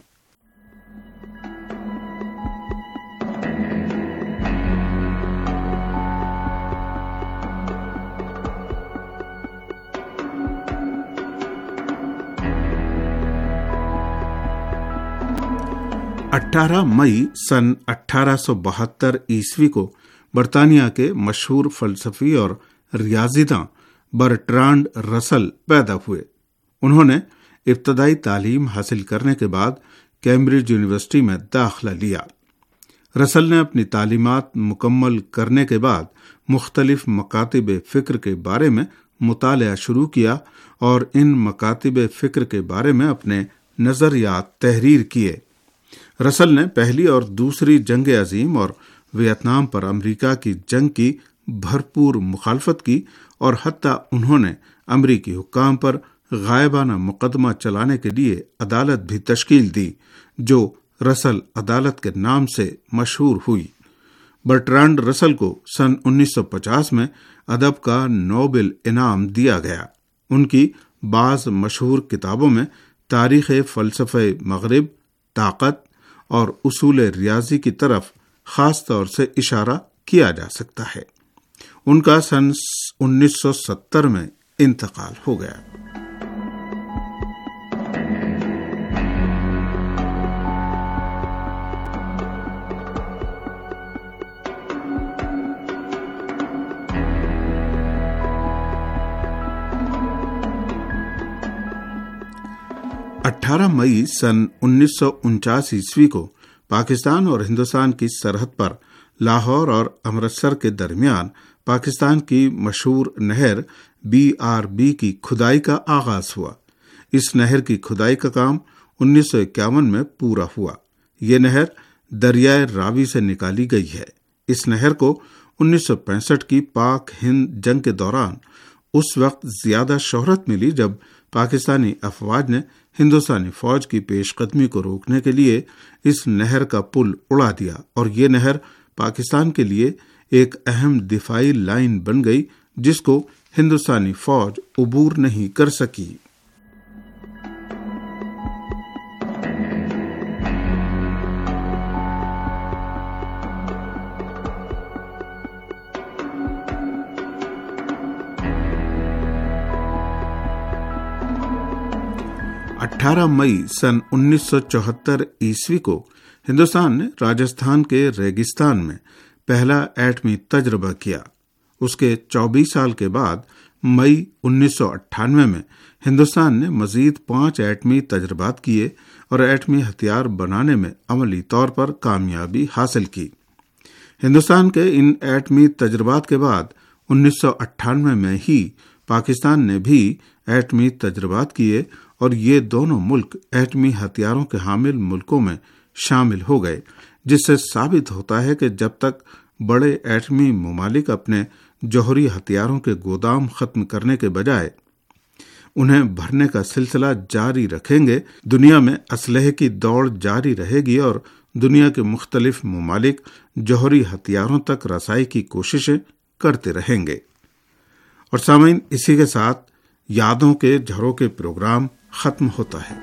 اٹھارہ مئی سن اٹھارہ سو بہتر عیسوی کو برطانیہ کے مشہور فلسفی اور ریاضیداں برٹرانڈ رسل پیدا ہوئے۔ انہوں نے ابتدائی تعلیم حاصل کرنے کے بعد کیمبرج یونیورسٹی میں داخلہ لیا۔ رسل نے اپنی تعلیمات مکمل کرنے کے بعد مختلف مکاتب فکر کے بارے میں مطالعہ شروع کیا اور ان مکاتب فکر کے بارے میں اپنے نظریات تحریر کیے۔ رسل نے پہلی اور دوسری جنگ عظیم اور ویتنام پر امریکہ کی جنگ کی بھرپور مخالفت کی اور حتیٰ انہوں نے امریکی حکام پر غائبانہ مقدمہ چلانے کے لیے عدالت بھی تشکیل دی جو رسل عدالت کے نام سے مشہور ہوئی۔ برٹرانڈ رسل کو سن انیس سو پچاس میں ادب کا نوبل انعام دیا گیا۔ ان کی بعض مشہور کتابوں میں تاریخ فلسفہ مغرب، طاقت اور اصول ریاضی کی طرف خاص طور سے اشارہ کیا جا سکتا ہے۔ ان کا سن انیس سو ستر میں انتقال ہو گیا۔ اٹھارہ مئی سن انیس سو انچاس عیسوی کو پاکستان اور ہندوستان کی سرحد پر لاہور اور امرتسر کے درمیان پاکستان کی مشہور نہر بی آر بی کی کھدائی کا آغاز ہوا۔ اس نہر کی کھدائی کا کام انیس سو اکیاون میں پورا ہوا۔ یہ نہر دریائے راوی سے نکالی گئی ہے۔ اس نہر کو انیس سو پینسٹھ کی پاک ہند جنگ کے دوران اس وقت زیادہ شہرت ملی جب پاکستانی افواج نے ہندوستانی فوج کی پیش قدمی کو روکنے کے لیے اس نہر کا پل اڑا دیا اور یہ نہر پاکستان کے لیے ایک اہم دفاعی لائن بن گئی جس کو ہندوستانی فوج عبور نہیں کر سکی۔ اٹھارہ مئی سن انیس سو چوہتر عیسوی کو ہندوستان نے راجستھان کے ریگستان میں پہلا ایٹمی تجربہ کیا۔ اس کے چوبیس سال کے بعد مئی انیس سو اٹھانوے میں ہندوستان نے مزید پانچ ایٹمی تجربات کیے اور ایٹمی ہتھیار بنانے میں عملی طور پر کامیابی حاصل کی۔ ہندوستان کے ان ایٹمی تجربات کے بعد انیس سو اٹھانوے میں ہی پاکستان نے بھی ایٹمی تجربات کیے اور یہ دونوں ملک ایٹمی ہتھیاروں کے حامل ملکوں میں شامل ہو گئے، جس سے ثابت ہوتا ہے کہ جب تک بڑے ایٹمی ممالک اپنے جوہری ہتھیاروں کے گودام ختم کرنے کے بجائے انہیں بھرنے کا سلسلہ جاری رکھیں گے، دنیا میں اسلحے کی دوڑ جاری رہے گی اور دنیا کے مختلف ممالک جوہری ہتھیاروں تک رسائی کی کوششیں کرتے رہیں گے۔ اور سامعین، اسی کے ساتھ یادوں کے جھروکے پروگرام ختم ہوتا ہے۔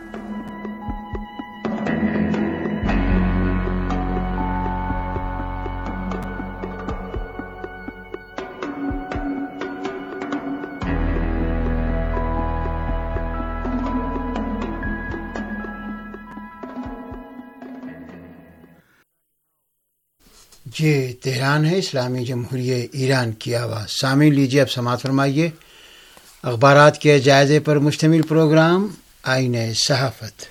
یہ تہران ہے، اسلامی جمہوریہ ایران کی آواز۔ سامعین، لیجیے اب سماعت فرمائیے اخبارات کے جائزے پر مشتمل پروگرام آئین صحافت۔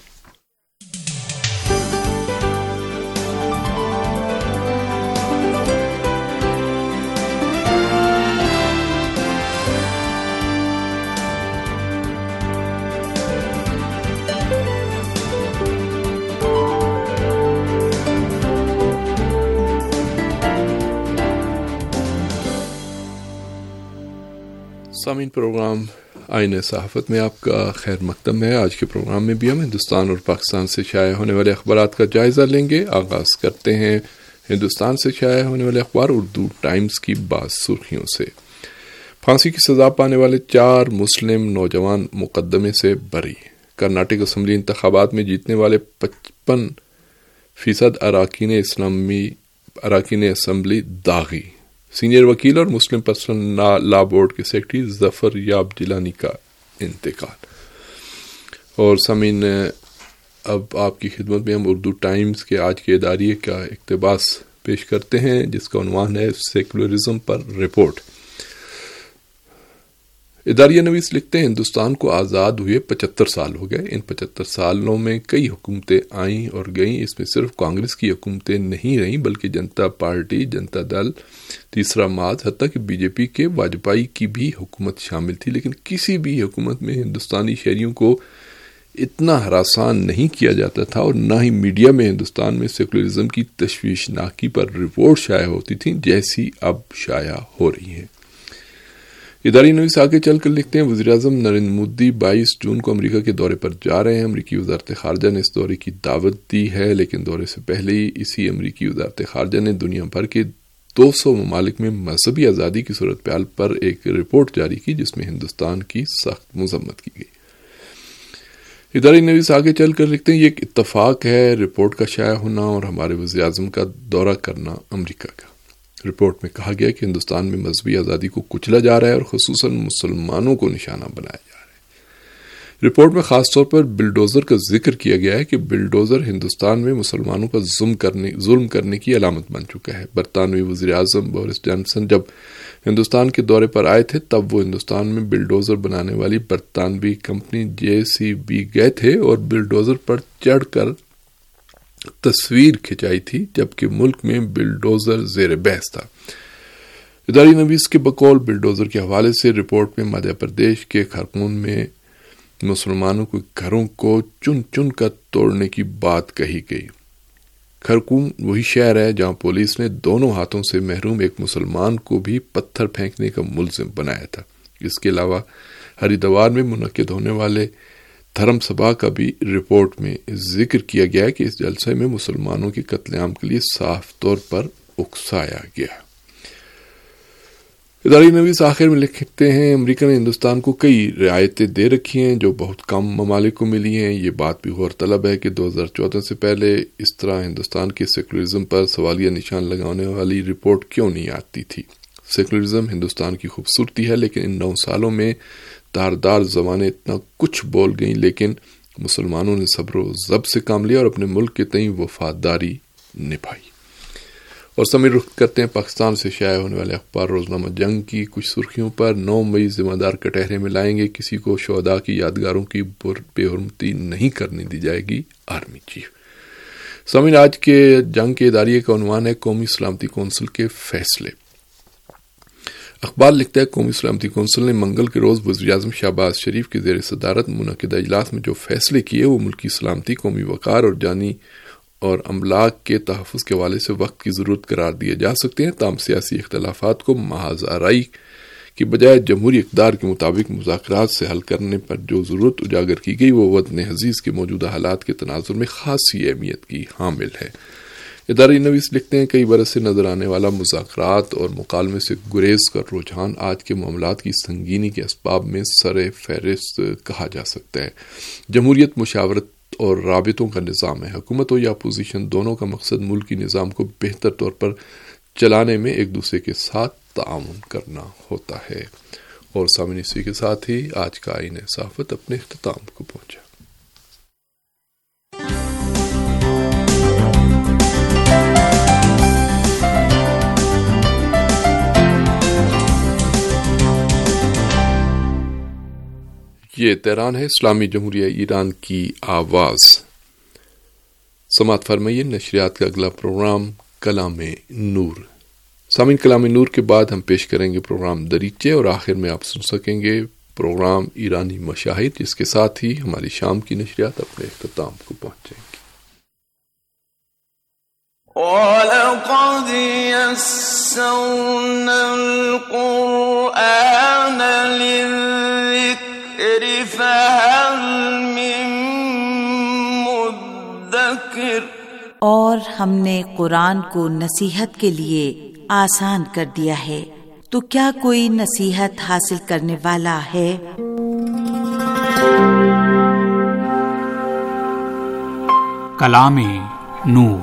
سامعین، پروگرام آئین صحافت میں آپ کا خیر مقدم ہے۔ آج کے پروگرام میں بھی ہم ہندوستان اور پاکستان سے شائع ہونے والے اخبارات کا جائزہ لیں گے۔ آغاز کرتے ہیں ہندوستان سے شائع ہونے والے اخبار اردو ٹائمز کی بعض سرخیوں سے۔ پھانسی کی سزا پانے والے چار مسلم نوجوان مقدمے سے بری۔ کرناٹک اسمبلی انتخابات میں جیتنے والے پچپن فیصد اراکین اسلامی اراکین اسمبلی داغی۔ سینئر وکیل اور مسلم پرسنل لا بورڈ کے سیکرٹری ظفر یاب جیلانی کا انتقال۔ اور سامعین، اب آپ کی خدمت میں ہم اردو ٹائمز کے آج کے اداریے کا اقتباس پیش کرتے ہیں جس کا عنوان ہے سیکولرزم پر رپورٹ۔ اداریہ نویس لکھتے ہیں، ہندوستان کو آزاد ہوئے پچہتر سال ہو گئے۔ ان پچہتر سالوں میں کئی حکومتیں آئیں اور گئیں۔ اس میں صرف کانگریس کی حکومتیں نہیں رہیں بلکہ جنتا پارٹی، جنتا دل، تیسرا مارچ، حتیٰ کہ بی جے پی کے واجپائی کی بھی حکومت شامل تھی، لیکن کسی بھی حکومت میں ہندوستانی شہریوں کو اتنا ہراسان نہیں کیا جاتا تھا اور نہ ہی میڈیا میں ہندوستان میں سیکولرزم کی تشویشناکی پر رپورٹ شائع ہوتی تھیں جیسی اب شائع ہو رہی ہیں۔ اداری نویس آگے چل کر لکھتے ہیں، وزیراعظم نریندر مودی بائیس جون کو امریکہ کے دورے پر جا رہے ہیں۔ امریکی وزارت خارجہ نے اس دورے کی دعوت دی ہے، لیکن دورے سے پہلے ہی اسی امریکی وزارت خارجہ نے دنیا بھر کے دو سو ممالک میں مذہبی آزادی کی صورتحال پر ایک رپورٹ جاری کی جس میں ہندوستان کی سخت مذمت کی گئی۔ ادارہ نویس آگے چل کر لکھتے ہیں یہ ایک اتفاق ہے رپورٹ کا شائع ہونا اور ہمارے وزیر اعظم کا دورہ کرنا امریکہ کا۔ رپورٹ میں کہا گیا کہ ہندوستان میں مذہبی آزادی کو کچلا جا رہا ہے اور خصوصاً مسلمانوں کو نشانہ بنایا جا رہا ہے۔ رپورٹ میں خاص طور پر بلڈوزر کا ذکر کیا گیا ہے کہ بلڈوزر ہندوستان میں مسلمانوں کا ظلم کرنے ظلم کرنے کی علامت بن چکا ہے۔ برطانوی وزیر اعظم بورس جانسن جب ہندوستان کے دورے پر آئے تھے تب وہ ہندوستان میں بلڈوزر بنانے والی برطانوی کمپنی جے سی بی گئے تھے اور بلڈوزر پر چڑھ کر تصویر کھنچائی تھی، جبکہ ملک میں بلڈوزر زیر بحث تھا۔ ادارہ نویس کے بقول بلڈوزر کے حوالے سے رپورٹ میں مدھیہ پردیش کے خرقون میں مسلمانوں کے گھروں کو چن چن کر توڑنے کی بات کہی گئی۔ خرقون وہی شہر ہے جہاں پولیس نے دونوں ہاتھوں سے محروم ایک مسلمان کو بھی پتھر پھینکنے کا ملزم بنایا تھا۔ اس کے علاوہ ہری دوار میں منعقد ہونے والے دھرم سبھا کا بھی رپورٹ میں ذکر کیا گیا ہے کہ اس جلسے میں مسلمانوں کے قتل عام کے لیے صاف طور پر اکسایا گیا۔ ادارہ نویس آخر میں لکھتے ہیں امریکہ نے ہندوستان کو کئی رعایتیں دے رکھی ہیں جو بہت کم ممالک کو ملی ہیں۔ یہ بات بھی غور طلب ہے کہ دو ہزار چودہ سے پہلے اس طرح ہندوستان کے سیکولرزم پر سوالیہ نشان لگانے والی رپورٹ کیوں نہیں آتی تھی۔ سیکولرزم ہندوستان کی خوبصورتی ہے، لیکن ان نو سالوں میں داردار زبانیں اتنا کچھ بول گئیں لیکن مسلمانوں نے صبر و ضبط سے کام لیا اور اپنے ملک کے تئیں وفاداری نبھائی۔ اور سمیر رخ کرتے ہیں پاکستان سے شائع ہونے والے اخبار روزنامہ جنگ کی کچھ سرخیوں پر۔ نو مئی ذمہ دار کٹہرے میں لائیں گے، کسی کو شہداء کی یادگاروں کی بے حرمتی نہیں کرنے دی جائے گی، آرمی چیف۔ سامعین، آج کے جنگ کے اداریے کا عنوان ہے قومی سلامتی کونسل کے فیصلے۔ اخبار لکھتا ہے قومی سلامتی کونسل نے منگل کے روز وزیر اعظم شہباز شریف کے زیر صدارت منعقدہ اجلاس میں جو فیصلے کیے وہ ملکی سلامتی، قومی وقار اور جانی اور املاک کے تحفظ کے حوالے سے وقت کی ضرورت قرار دیے جا سکتے ہیں، تاہم سیاسی اختلافات کو محض آرائی کی بجائے جمہوری اقدار کے مطابق مذاکرات سے حل کرنے پر جو ضرورت اجاگر کی گئی وہ وطن عزیز کے موجودہ حالات کے تناظر میں خاصی اہمیت کی حامل ہے۔ ادارہ نویس لکھتے ہیں کئی برس سے نظر آنے والا مذاکرات اور مکالمے سے گریز کا رجحان آج کے معاملات کی سنگینی کے اسباب میں سر فہرست کہا جا سکتا ہے۔ جمہوریت مشاورت اور رابطوں کا نظام ہے۔ حکومت ہو یا اپوزیشن، دونوں کا مقصد ملکی نظام کو بہتر طور پر چلانے میں ایک دوسرے کے ساتھ تعاون کرنا ہوتا ہے۔ اور سامعین، اسی کے ساتھ ہی آج کا آئین صحافت اپنے اختتام کو پہنچا۔ یہ تہران ہے، اسلامی جمہوریہ ایران کی آواز۔ سماعت فرمائیے نشریات کا اگلا پروگرام کلام نور۔ سامعین، کلام نور کے بعد ہم پیش کریں گے پروگرام دریچے اور آخر میں آپ سن سکیں گے پروگرام ایرانی مشاہد، جس کے ساتھ ہی ہماری شام کی نشریات اپنے اختتام کو پہنچیں گی۔ وَلَقَدْ يَسَّرْنَا الْقُرْآنَ لِلذِّكْرِ فَهَلْ مِن مُدَّكِرٍ، اور ہم نے قرآن کو نصیحت کے لیے آسان کر دیا ہے، تو کیا کوئی نصیحت حاصل کرنے والا ہے؟ کلام نور۔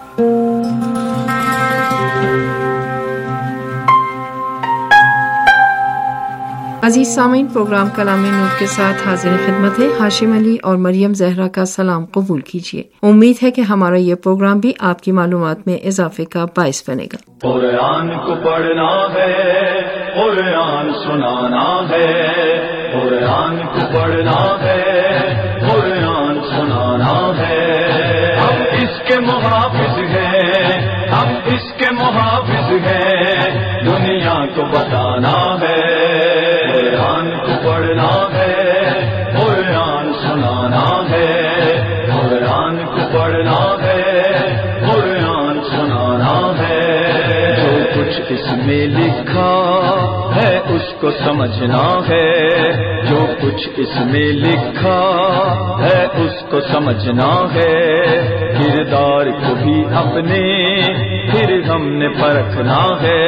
عزیز سامعین، پروگرام کلام نور کے ساتھ حاضر خدمت ہے۔ ہاشم علی اور مریم زہرا کا سلام قبول کیجیے۔ امید ہے کہ ہمارا یہ پروگرام بھی آپ کی معلومات میں اضافے کا باعث بنے گا۔ قرآن کو پڑھنا ہے، قرآن سنانا ہے، قرآن کو پڑھنا ہے، قرآن سنانا ہے۔ ہم اس کے محافظ ہیں، ہم اس کے محافظ ہیں، دنیا کو بتانا ہے۔ قرآن کو پڑھنا ہے، قرآن سنانا ہے، قرآن کو پڑھنا ہے، قرآن سنانا ہے۔ جو کچھ اس میں لکھا ہے اس کو سمجھنا ہے، جو کچھ اس میں لکھا ہے اس کو سمجھنا ہے۔ کردار کو بھی اپنے پھر ہم نے پرکھنا ہے۔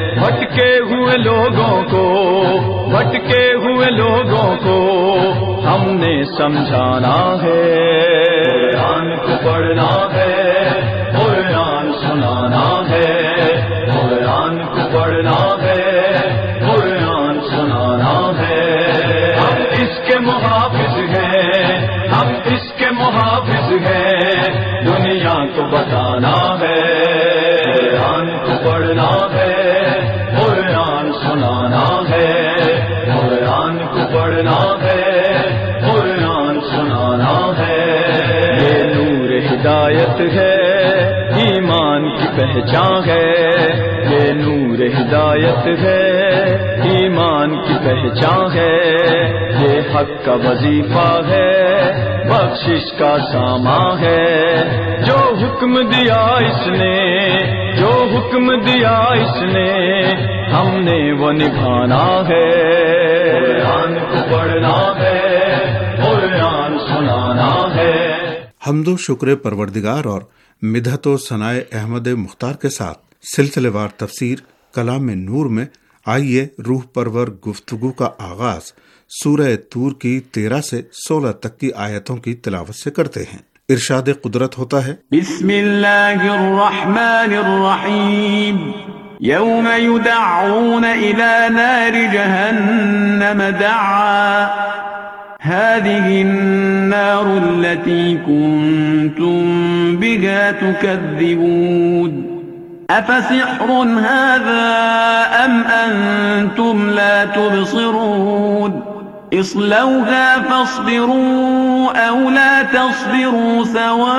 بھٹکے ہوئے لوگوں کو بھٹکے ہوئے لوگوں کو ہم نے سمجھانا ہے قرآن کو پڑھنا ہے قرآن سنانا ہے قرآن کو پڑھنا ہے قرآن سنانا ہے ہم اس کے محافظ ہیں ہم اس کے محافظ ہیں دنیا کو بتانا ہے قرآن کو پڑھنا ہے قرآن سنانا ہے قرآن کو پڑھنا ہے قرآن سنانا ہے یہ نور ہدایت ہے ایمان کی پہچان ہے یہ نور ہدایت ہے ایمان کی پہچان ہے یہ حق کا وظیفہ ہے بخشش کا سامان ہے جو حکم دیا اس نے جو حکم دیا اس نے ہم نے وہ نبھانا ہے قرآن کو پڑھنا ہے قرآن سنانا ہے. حمد و شکر پروردگار اور مدحت و ثنائے احمد مختار کے ساتھ سلسلے وار تفسیر کلام نور میں آئیے روح پرور گفتگو کا آغاز سورہ طور کی تیرہ سے سولہ تک کی آیتوں کی تلاوت سے کرتے ہیں. ارشاد قدرت ہوتا ہے بسم اللہ الرحمن الرحیم یوم یدعون الى نار جہنم دعا هذه النار التي كنتم بها تكذبون أفسحر هذا أم أنتم لا تبصرون اصلوها فاصبروا أو لا تصبروا سواء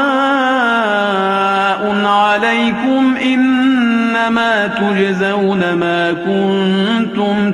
عليكم إنما تجزون ما كنتم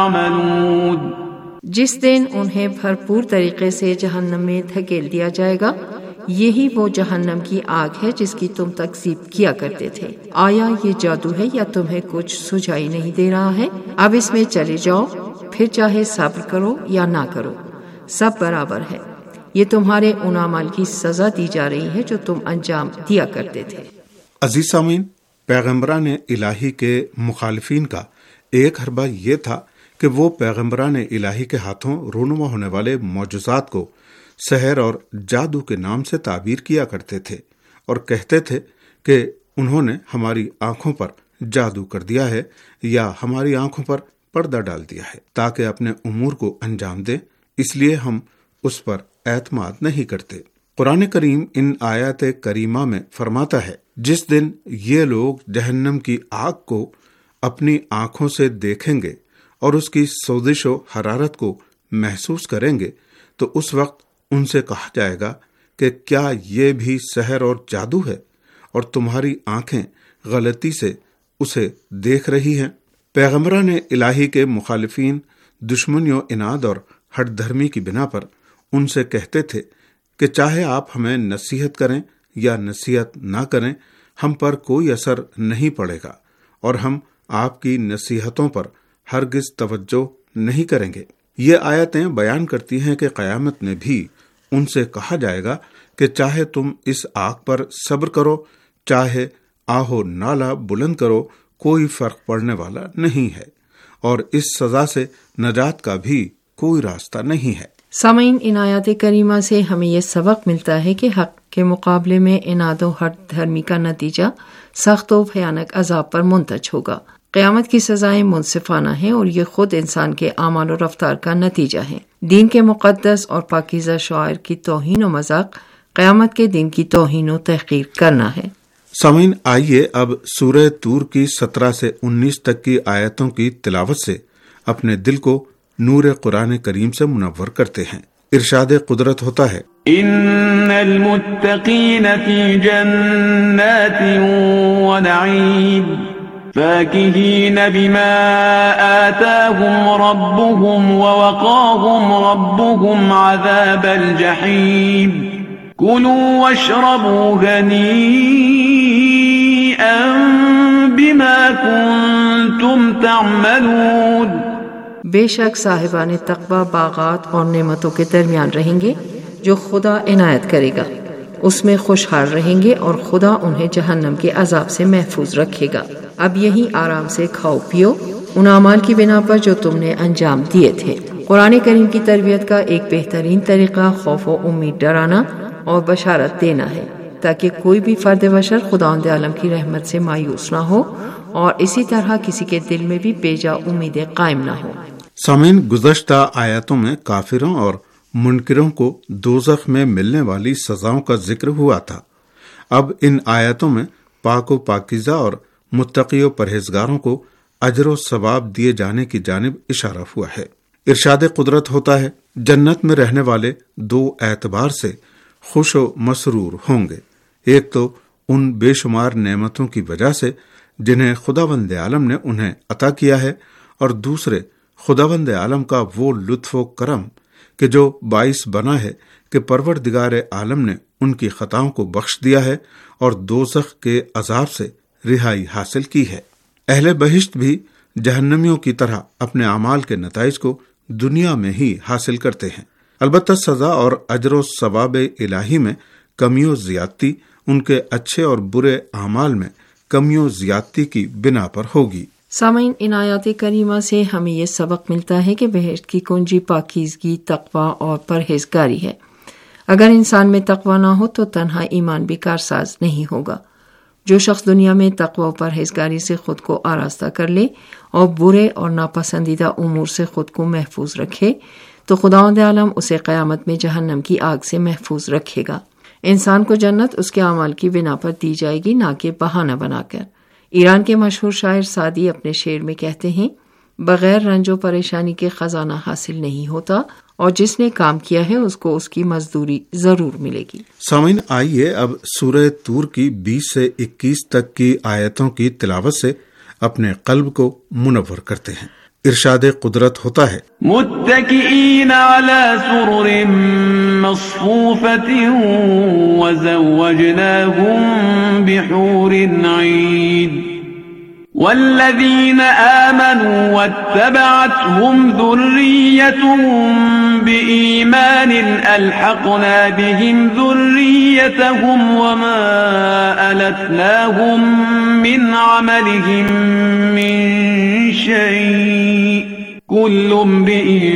تعملون. جس دن انہیں بھرپور طریقے سے جہنم میں دھکیل دیا جائے گا یہی وہ جہنم کی آگ ہے جس کی تم تکذیب کیا کرتے تھے. آیا یہ جادو ہے یا تمہیں کچھ سجائی نہیں دے رہا ہے؟ اب اس میں چلے جاؤ پھر چاہے صبر کرو یا نہ کرو سب برابر ہے. یہ تمہارے ان اعمال کی سزا دی جا رہی ہے جو تم انجام دیا کرتے تھے. عزیز سامعین، پیغمبران الہی کے مخالفین کا ایک حربہ یہ تھا کہ وہ پیغمبران الہی کے ہاتھوں رونما ہونے والے معجزات کو سحر اور جادو کے نام سے تعبیر کیا کرتے تھے اور کہتے تھے کہ انہوں نے ہماری آنکھوں پر جادو کر دیا ہے یا ہماری آنکھوں پر پردہ ڈال دیا ہے تاکہ اپنے امور کو انجام دیں، اس لیے ہم اس پر اعتماد نہیں کرتے. قرآن کریم ان آیات کریمہ میں فرماتا ہے جس دن یہ لوگ جہنم کی آگ کو اپنی آنکھوں سے دیکھیں گے اور اس کی سوزش و حرارت کو محسوس کریں گے تو اس وقت ان سے کہا جائے گا کہ کیا یہ بھی سحر اور جادو ہے اور تمہاری آنکھیں غلطی سے اسے دیکھ رہی ہیں. پیغمبران الہی کے مخالفین دشمنی و اناد اور ہٹ دھرمی کی بنا پر ان سے کہتے تھے کہ چاہے آپ ہمیں نصیحت کریں یا نصیحت نہ کریں ہم پر کوئی اثر نہیں پڑے گا اور ہم آپ کی نصیحتوں پر ہرگز توجہ نہیں کریں گے. یہ آیتیں بیان کرتی ہیں کہ قیامت میں بھی ان سے کہا جائے گا کہ چاہے تم اس آگ پر صبر کرو چاہے آہو نالا بلند کرو کوئی فرق پڑنے والا نہیں ہے اور اس سزا سے نجات کا بھی کوئی راستہ نہیں ہے. سامعین، ان آیات کریمہ سے ہمیں یہ سبق ملتا ہے کہ حق کے مقابلے میں اناد و ہٹ دھرمی کا نتیجہ سخت و بھیانک عذاب پر منتج ہوگا. قیامت کی سزائیں منصفانہ ہیں اور یہ خود انسان کے اعمال و رفتار کا نتیجہ ہے. دین کے مقدس اور پاکیزہ شعائر کی توہین و مذاق قیامت کے دن کی توہین و تحقیر کرنا ہے. سامعین، آئیے اب سورہ طور کی سترہ سے انیس تک کی آیتوں کی تلاوت سے اپنے دل کو نور قرآن کریم سے منور کرتے ہیں. ارشاد قدرت ہوتا ہے ان المتقین فی جنات و نعیم فاکہین بما آتاہم ربهم ووقاہم ربهم عذاب الجحیم کلوا واشربوا ہنیئا بما کنتم تعملون. بے شک صاحبان تقوی باغات اور نعمتوں کے درمیان رہیں گے جو خدا عنایت کرے گا، اس میں خوشحال رہیں گے اور خدا انہیں جہنم کے عذاب سے محفوظ رکھے گا. اب یہی آرام سے کھاؤ پیو ان اعمال کی بنا پر جو تم نے انجام دیے تھے. قرآن کریم کی تربیت کا ایک بہترین طریقہ خوف و امید ڈرانا اور بشارت دینا ہے تاکہ کوئی بھی فرد بشر خداوند عالم کی رحمت سے مایوس نہ ہو اور اسی طرح کسی کے دل میں بھی بیجا امیدیں قائم نہ ہو۔ سامعین، گزشتہ آیاتوں میں کافروں اور منکروں کو دوزخ میں ملنے والی سزاؤں کا ذکر ہوا تھا۔ اب ان آیاتوں میں پاک و پاکیزہ اور متقی و پرہیزگاروں کو اجر و ثواب دیے جانے کی جانب اشارہ ہوا ہے۔ ارشاد قدرت ہوتا ہے، جنت میں رہنے والے دو اعتبار سے خوش و مسرور ہوں گے۔ ایک تو ان بے شمار نعمتوں کی وجہ سے جنہیں خداوند عالم نے انہیں عطا کیا ہے، اور دوسرے خداوند عالم کا وہ لطف و کرم کہ جو باعث بنا ہے کہ پروردگار عالم نے ان کی خطاؤں کو بخش دیا ہے اور دوزخ کے عذاب سے رہائی حاصل کی ہے۔ اہل بہشت بھی جہنمیوں کی طرح اپنے اعمال کے نتائج کو دنیا میں ہی حاصل کرتے ہیں، البتہ سزا اور اجر و ثواب الہی میں کمی و زیادتی ان کے اچھے اور برے اعمال میں کمی و زیادتی کی بنا پر ہوگی۔ سامعین، ان آیات کریمہ سے ہمیں یہ سبق ملتا ہے کہ بہشت کی کنجی پاکیزگی، تقوی اور پرہیزگاری ہے۔ اگر انسان میں تقوی نہ ہو تو تنہا ایمان بھی کارساز نہیں ہوگا۔ جو شخص دنیا میں تقوی و پرہیزگاری سے خود کو آراستہ کر لے اور برے اور ناپسندیدہ امور سے خود کو محفوظ رکھے تو خداوند عالم اسے قیامت میں جہنم کی آگ سے محفوظ رکھے گا۔ انسان کو جنت اس کے اعمال کی بنا پر دی جائے گی، نہ کہ بہانہ بنا کر۔ ایران کے مشہور شاعر سعدی اپنے شعر میں کہتے ہیں، بغیر رنج و پریشانی کے خزانہ حاصل نہیں ہوتا، اور جس نے کام کیا ہے اس کو اس کی مزدوری ضرور ملے گی۔ سامعین، آئیے اب سورہ طور کی بیس سے اکیس تک کی آیتوں کی تلاوت سے اپنے قلب کو منور کرتے ہیں۔ ارشاد قدرت ہوتا ہے، متکئین علی سرر مصفوفۃ وزوجناہم بحور عین والذین آمنوا واتبعتهم ذریتهم بإیمان الحقنا بهم ذریتهم وما ألتناهم من عملهم من شیء کل امرئ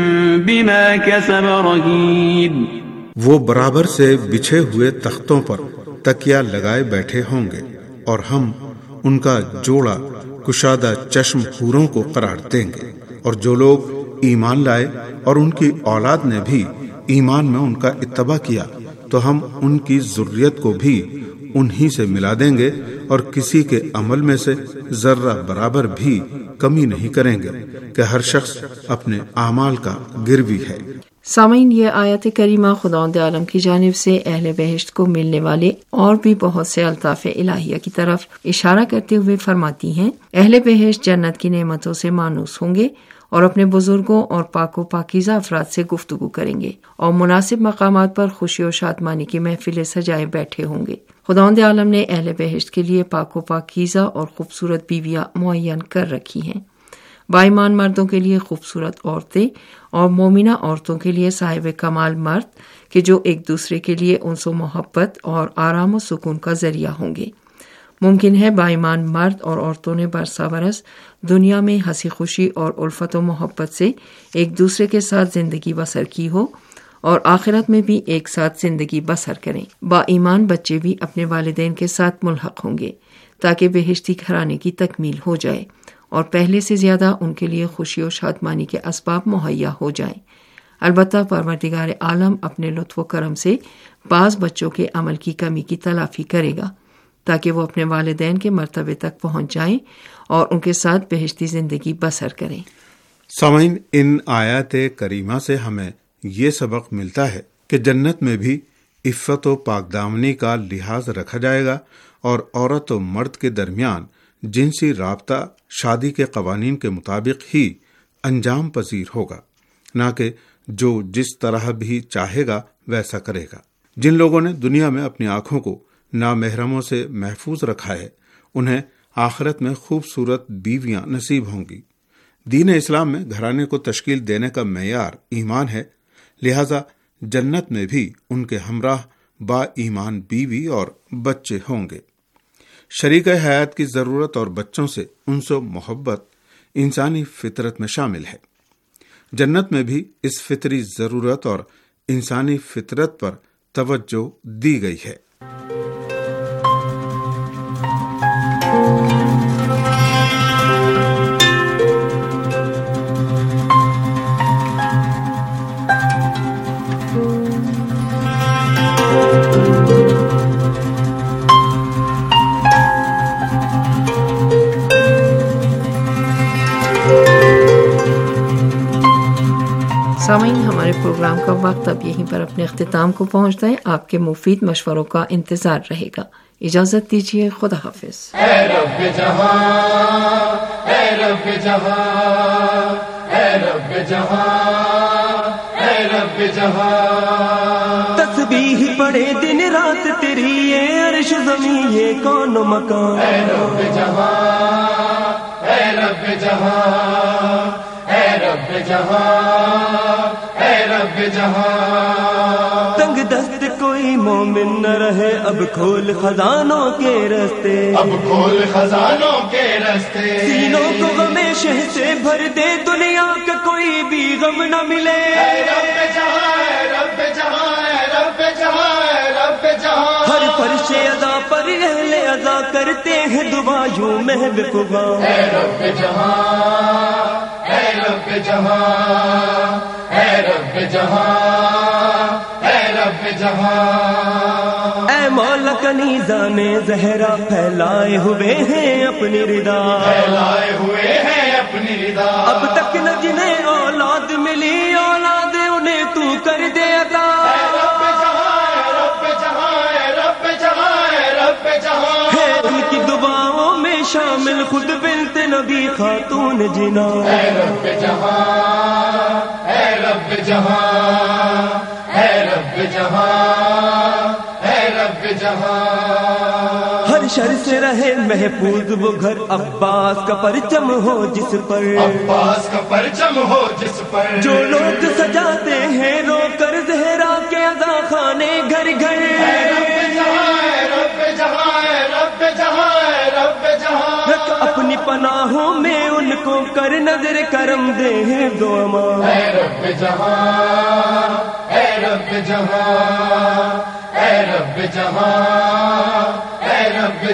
بما کسب رہین۔ وہ برابر سے بچھے ہوئے تختوں پر تکیہ لگائے بیٹھے ہوں گے، اور ہم ان کا جوڑا کشادہ چشم حوروں کو قرار دیں گے، اور جو لوگ ایمان لائے اور ان کی اولاد نے بھی ایمان میں ان کا اتباع کیا تو ہم ان کی ذریت کو بھی انہی سے ملا دیں گے، اور کسی کے عمل میں سے ذرہ برابر بھی کمی نہیں کریں گے کہ ہر شخص اپنے اعمال کا گروی ہے۔ سامعین، یہ آیت کریمہ خداوند عالم کی جانب سے اہل بہشت کو ملنے والے اور بھی بہت سے الطاف الہیہ کی طرف اشارہ کرتے ہوئے فرماتی ہیں، اہل بہشت جنت کی نعمتوں سے مانوس ہوں گے اور اپنے بزرگوں اور پاک و پاکیزہ افراد سے گفتگو کریں گے، اور مناسب مقامات پر خوشی و شادمانی کی محفلیں سجائے بیٹھے ہوں گے۔ خداوند عالم نے اہل بہشت کے لیے پاک و پاکیزہ اور خوبصورت بیویاں معین کر رکھی ہیں۔ بائیمان مردوں کے لیے خوبصورت عورتیں اور مومنہ عورتوں کے لیے صاحب کمال مرد کہ جو ایک دوسرے کے لیے انس و محبت اور آرام و سکون کا ذریعہ ہوں گے۔ ممکن ہے بائیمان مرد اور عورتوں نے برسا برس دنیا میں ہنسی خوشی اور الفت و محبت سے ایک دوسرے کے ساتھ زندگی بسر کی ہو، اور آخرت میں بھی ایک ساتھ زندگی بسر کریں۔ با ایمان بچے بھی اپنے والدین کے ساتھ ملحق ہوں گے تاکہ بہشتی گھرانے کی تکمیل ہو جائے اور پہلے سے زیادہ ان کے لیے خوشی و شادمانی کے اسباب مہیا ہو جائیں۔ البتہ پروردگار عالم اپنے لطف و کرم سے بعض بچوں کے عمل کی کمی کی تلافی کرے گا تاکہ وہ اپنے والدین کے مرتبے تک پہنچ جائیں اور ان کے ساتھ بہشتی زندگی بسر کریں۔ سامعین، ان آیات کریمہ سے ہمیں یہ سبق ملتا ہے کہ جنت میں بھی عفت و پاک دامنی کا لحاظ رکھا جائے گا، اور عورت و مرد کے درمیان جنسی رابطہ شادی کے قوانین کے مطابق ہی انجام پذیر ہوگا، نہ کہ جو جس طرح بھی چاہے گا ویسا کرے گا۔ جن لوگوں نے دنیا میں اپنی آنکھوں کو نامحرموں سے محفوظ رکھا ہے، انہیں آخرت میں خوبصورت بیویاں نصیب ہوں گی۔ دین اسلام میں گھرانے کو تشکیل دینے کا معیار ایمان ہے، لہذا جنت میں بھی ان کے ہمراہ با ایمان بیوی اور بچے ہوں گے۔ شریک حیات کی ضرورت اور بچوں سے انس و محبت انسانی فطرت میں شامل ہے۔ جنت میں بھی اس فطری ضرورت اور انسانی فطرت پر توجہ دی گئی ہے۔ سامعین، ہمارے پروگرام کا وقت اب یہیں پر اپنے اختتام کو پہنچتا ہے۔ آپ کے مفید مشوروں کا انتظار رہے گا۔ اجازت دیجیے، خدا حافظ۔ اے رب جہاں، اے رب جہاں، اے رب جہاں، اے رب جہاں، تسبیح پڑھے دن رات تیری، یہ عرش زمین یہ کون مکان، اے رب جہاں، اے رب جہاں، اے رب جہاں، اے رب جہاں، تنگ دست کوئی مومن نہ رہے، اب کھول خزانوں کے رستے، اب کھول خزانوں کے رستے، سینوں کو غم شہ سے بھر دے، دنیا کا کوئی بھی غم نہ ملے، اے رب جہاں، اے رب جہاں، اے رب جہاں، اے رب جہاں، ہر فرش ادا پر اہل ادا کرتے ہیں دعا یوں محو خدا، اے رب جہاں، اے رب جہاں، اے رب جہاں، اے رب جہاں، اے مولا کنیزان زہرا پھیلائے ہوئے ہیں اپنی رضا، پھیلائے ہوئے ہیں اپنی رضا، اب تک نہ جنہیں اولاد ملی اولاد انہیں تو کر دے عطا، اے رب جہاں، اے رب جہاں، اے رب جہاں، اے رب جہاں، ہے ان کی دعاؤں میں شامل خود بنت نبی خاتون جنا، اے رب جہاں، اے رب جہاں، اے رب جہاں، اے رب جہاں، ہر شر سے رہے محفوظ وہ گھر، عباس کا پرچم ہو جس پر، عباس کا پرچم ہو جس پر، جو لوگ سجاتے ہیں رو کر زہرا کے عزا خانے گھر گھر، اے رب جہاں، اے رب جہاں، اے رب جہاں، اے رب جہاں، رکھ اپنی پناہوں میں ان کو کر نظر کرم دے ہیں دو امان، اے رب جہاں، اے رب جہاں، اے رب جہاں، اے رب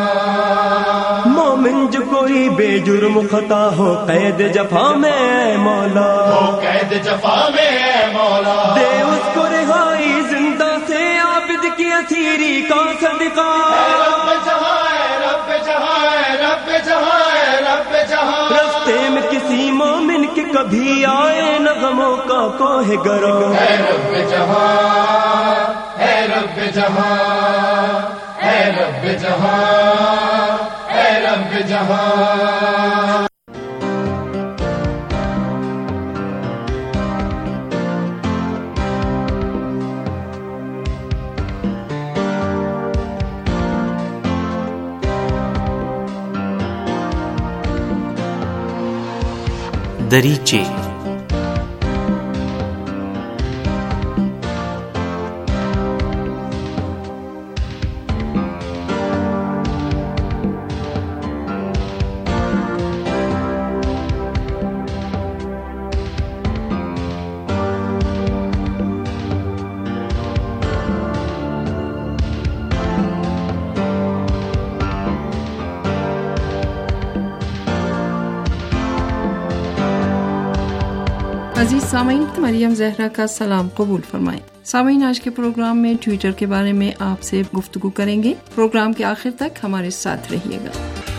جہاں، مومن جو کوئی بے جرم خطا ہو قید جفا میں اے مولا، ہو قید جفا میں اے مولا، دے اس کو رہائی زندہ سے عابد کی اسیری کا صدقہ، اے رب جہاں، اے رب جہاں، اے رب جہاں، اے رب جہاں، راستے میں کسی مومن کے کبھی آئے نہ غموں کا کوہ گرا، اے رب جہاں، اے رب جہاں، اے رب جہاں، اے رب جہاں، دریچے۔ عزیز سامعین، مریم زہرا کا سلام قبول فرمائیں۔ سامعین، آج کے پروگرام میں ٹویٹر کے بارے میں آپ سے گفتگو کریں گے۔ پروگرام کے آخر تک ہمارے ساتھ رہیے گا۔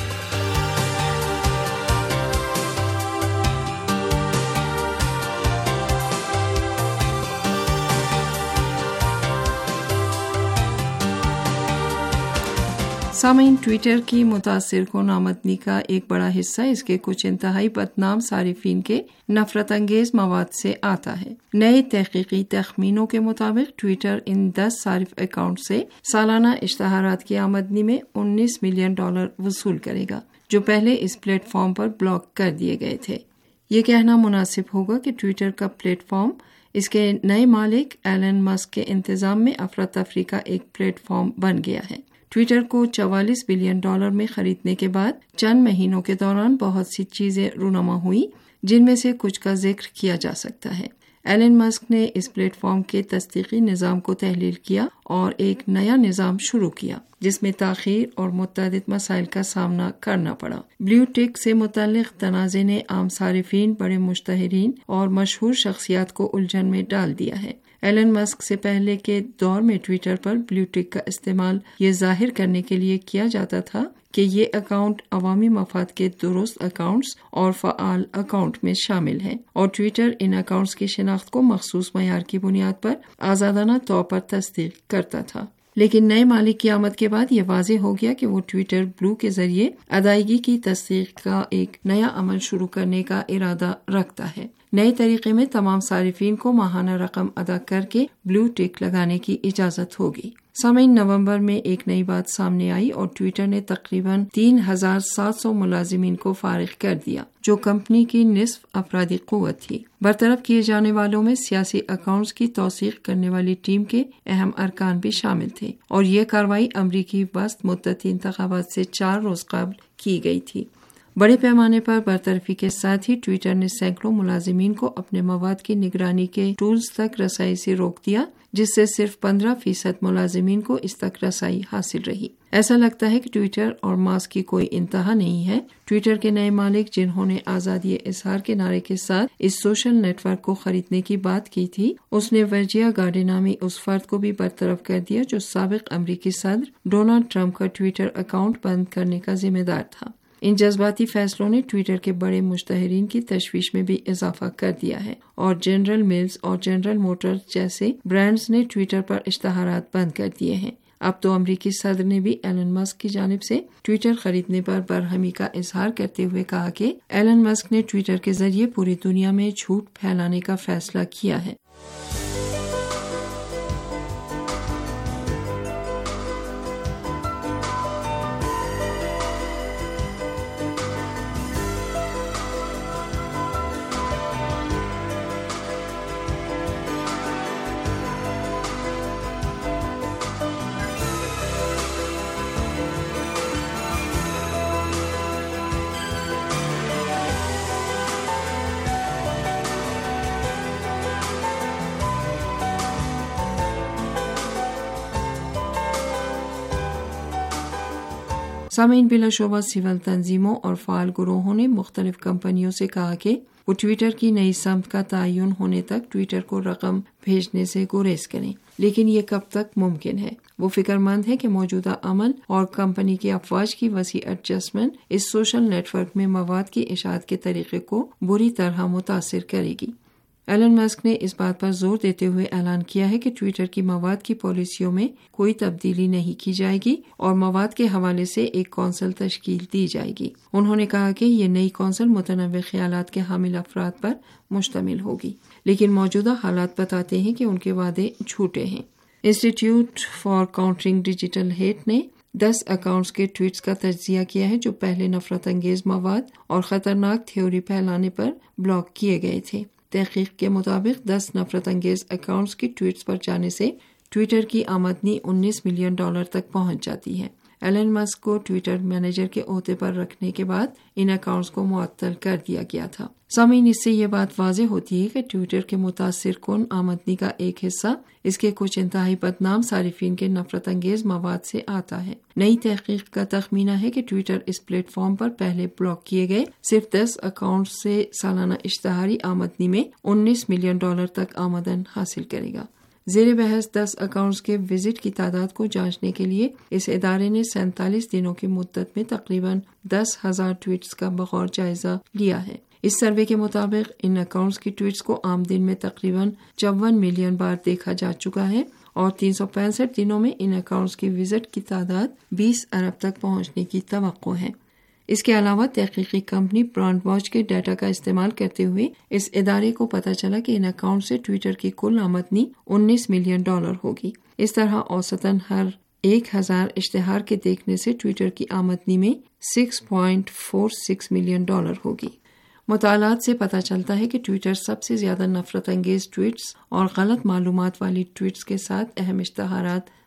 سامعین، ٹویٹر کی متاثر کن آمدنی کا ایک بڑا حصہ اس کے کچھ انتہائی بدنام صارفین کے نفرت انگیز مواد سے آتا ہے۔ نئے تحقیقی تخمینوں کے مطابق ٹویٹر ان دس صارف اکاؤنٹ سے سالانہ اشتہارات کی آمدنی میں انیس ملین ڈالر وصول کرے گا، جو پہلے اس پلیٹ فارم پر بلاک کر دیے گئے تھے۔ یہ کہنا مناسب ہوگا کہ ٹویٹر کا پلیٹ فارم اس کے نئے مالک ایلن مسک کے انتظام میں افراتفری کا ایک پلیٹ فارم بن گیا ہے۔ ٹویٹر کو چوالیس بلین ڈالر میں خریدنے کے بعد چند مہینوں کے دوران بہت سی چیزیں رونما ہوئی، جن میں سے کچھ کا ذکر کیا جا سکتا ہے۔ ایلن مسک نے اس پلیٹ فارم کے تصدیقی نظام کو تحلیل کیا اور ایک نیا نظام شروع کیا جس میں تاخیر اور متعدد مسائل کا سامنا کرنا پڑا۔ بلیو ٹک سے متعلق تنازع نے عام صارفین، بڑے مشتہرین اور مشہور شخصیات کو الجھن میں ڈال دیا ہے۔ ایلن مسک سے پہلے کے دور میں ٹویٹر پر بلیو ٹک کا استعمال یہ ظاہر کرنے کے لیے کیا جاتا تھا کہ یہ اکاؤنٹ عوامی مفاد کے درست اکاؤنٹس اور فعال اکاؤنٹ میں شامل ہیں، اور ٹویٹر ان اکاؤنٹس کی شناخت کو مخصوص معیار کی بنیاد پر آزادانہ طور پر تصدیق کرتا تھا۔ لیکن نئے مالک کی آمد کے بعد یہ واضح ہو گیا کہ وہ ٹویٹر بلو کے ذریعے ادائیگی کی تصدیق کا ایک نیا عمل شروع کرنے کا ارادہ رکھتا ہے۔ نئے طریقے میں تمام صارفین کو ماہانہ رقم ادا کر کے بلو ٹک لگانے کی اجازت ہوگی۔ سامعین، نومبر میں ایک نئی بات سامنے آئی اور ٹویٹر نے تقریباً تین ہزار سات سو ملازمین کو فارغ کر دیا، جو کمپنی کی نصف افرادی قوت تھی۔ برطرف کیے جانے والوں میں سیاسی اکاؤنٹس کی توثیق کرنے والی ٹیم کے اہم ارکان بھی شامل تھے، اور یہ کارروائی امریکی وسط مدتی انتخابات سے چار روز قبل کی گئی تھی۔ بڑے پیمانے پر برطرفی کے ساتھ ہی ٹویٹر نے سینکڑوں ملازمین کو اپنے مواد کی نگرانی کے ٹولز تک رسائی سے روک دیا، جس سے صرف پندرہ فیصد ملازمین کو اس تک رسائی حاصل رہی۔ ایسا لگتا ہے کہ ٹویٹر اور ماسک کی کوئی انتہا نہیں ہے۔ ٹویٹر کے نئے مالک، جنہوں نے آزادی اظہار کے نعرے کے ساتھ اس سوشل نیٹ ورک کو خریدنے کی بات کی تھی، اس نے ورجیا گارڈی نامی اس فرد کو بھی برطرف کر دیا جو سابق امریکی صدر ڈونلڈ ٹرمپ کا ٹویٹر اکاؤنٹ بند کرنے کا ذمہ دار تھا۔ ان جذباتی فیصلوں نے ٹویٹر کے بڑے مشتہرین کی تشویش میں بھی اضافہ کر دیا ہے، اور جنرل میلز اور جنرل موٹرز جیسے برانڈز نے ٹویٹر پر اشتہارات بند کر دیے ہیں۔ اب تو امریکی صدر نے بھی ایلن مسک کی جانب سے ٹویٹر خریدنے پر برہمی کا اظہار کرتے ہوئے کہا کہ ایلن مسک نے ٹویٹر کے ذریعے پوری دنیا میں جھوٹ پھیلانے کا فیصلہ کیا ہے۔ سامعین، بلا شبہ سول تنظیموں اور فعال گروہوں نے مختلف کمپنیوں سے کہا کہ وہ ٹویٹر کی نئی سمت کا تعین ہونے تک ٹویٹر کو رقم بھیجنے سے گریز کریں، لیکن یہ کب تک ممکن ہے؟ وہ فکر مند ہے کہ موجودہ عمل اور کمپنی کی افواج کی وسیع ایڈجسٹمنٹ اس سوشل نیٹ ورک میں مواد کی اشاعت کے طریقے کو بری طرح متاثر کرے گی۔ ایلن مسک نے اس بات پر زور دیتے ہوئے اعلان کیا ہے کہ ٹویٹر کی مواد کی پالیسیوں میں کوئی تبدیلی نہیں کی جائے گی اور مواد کے حوالے سے ایک کونسل تشکیل دی جائے گی۔ انہوں نے کہا کہ یہ نئی کونسل متنوع خیالات کے حامل افراد پر مشتمل ہوگی، لیکن موجودہ حالات بتاتے ہیں کہ ان کے وعدے جھوٹے ہیں۔ Institute for Countering Digital Hate نے دس اکاؤنٹس کے ٹویٹس کا تجزیہ کیا ہے جو پہلے نفرت انگیز مواد اور خطرناک تھیوری پھیلانے پر بلاک کیے گئے تھے۔ تحقیق کے مطابق دس نفرت انگیز اکاؤنٹس کی ٹویٹس پر جانے سے ٹویٹر کی آمدنی انیس ملین ڈالر تک پہنچ جاتی ہے۔ ایلن مسک کو ٹویٹر مینیجر کے عہدے پر رکھنے کے بعد ان اکاؤنٹس کو معطل کر دیا گیا تھا۔ سامعین، اس سے یہ بات واضح ہوتی ہے کہ ٹویٹر کے متاثر کن آمدنی کا ایک حصہ اس کے کچھ انتہائی بدنام صارفین کے نفرت انگیز مواد سے آتا ہے۔ نئی تحقیق کا تخمینہ ہے کہ ٹویٹر اس پلیٹ فارم پر پہلے بلاک کیے گئے صرف دس اکاؤنٹس سے سالانہ اشتہاری آمدنی میں انیس ملین ڈالر تک آمدن حاصل کرے گا۔ زیر بحث دس اکاؤنٹس کے وزٹ کی تعداد کو جانچنے کے لیے اس ادارے نے سینتالیس دنوں کی مدت میں تقریباً دس ہزار ٹویٹس کا بغور جائزہ لیا ہے۔ اس سروے کے مطابق ان اکاؤنٹس کی ٹویٹس کو عام دن میں تقریباً چون ملین بار دیکھا جا چکا ہے اور تین سو پینسٹھ دنوں میں ان اکاؤنٹس کی وزٹ کی تعداد بیس ارب تک پہنچنے کی توقع ہے۔ اس کے علاوہ تحقیقی کمپنی برانڈ واچ کے ڈیٹا کا استعمال کرتے ہوئے اس ادارے کو پتہ چلا کہ ان اکاؤنٹ سے ٹویٹر کی کل آمدنی انیس ملین ڈالر ہوگی۔ اس طرح اوسطاً ہر ایک ہزار اشتہار کے دیکھنے سے ٹویٹر کی آمدنی میں six point four six million dollar ہوگی۔ مطالعات سے پتہ چلتا ہے کہ ٹویٹر سب سے زیادہ نفرت انگیز ٹویٹس اور غلط معلومات والی ٹویٹس کے ساتھ اہم اشتہارات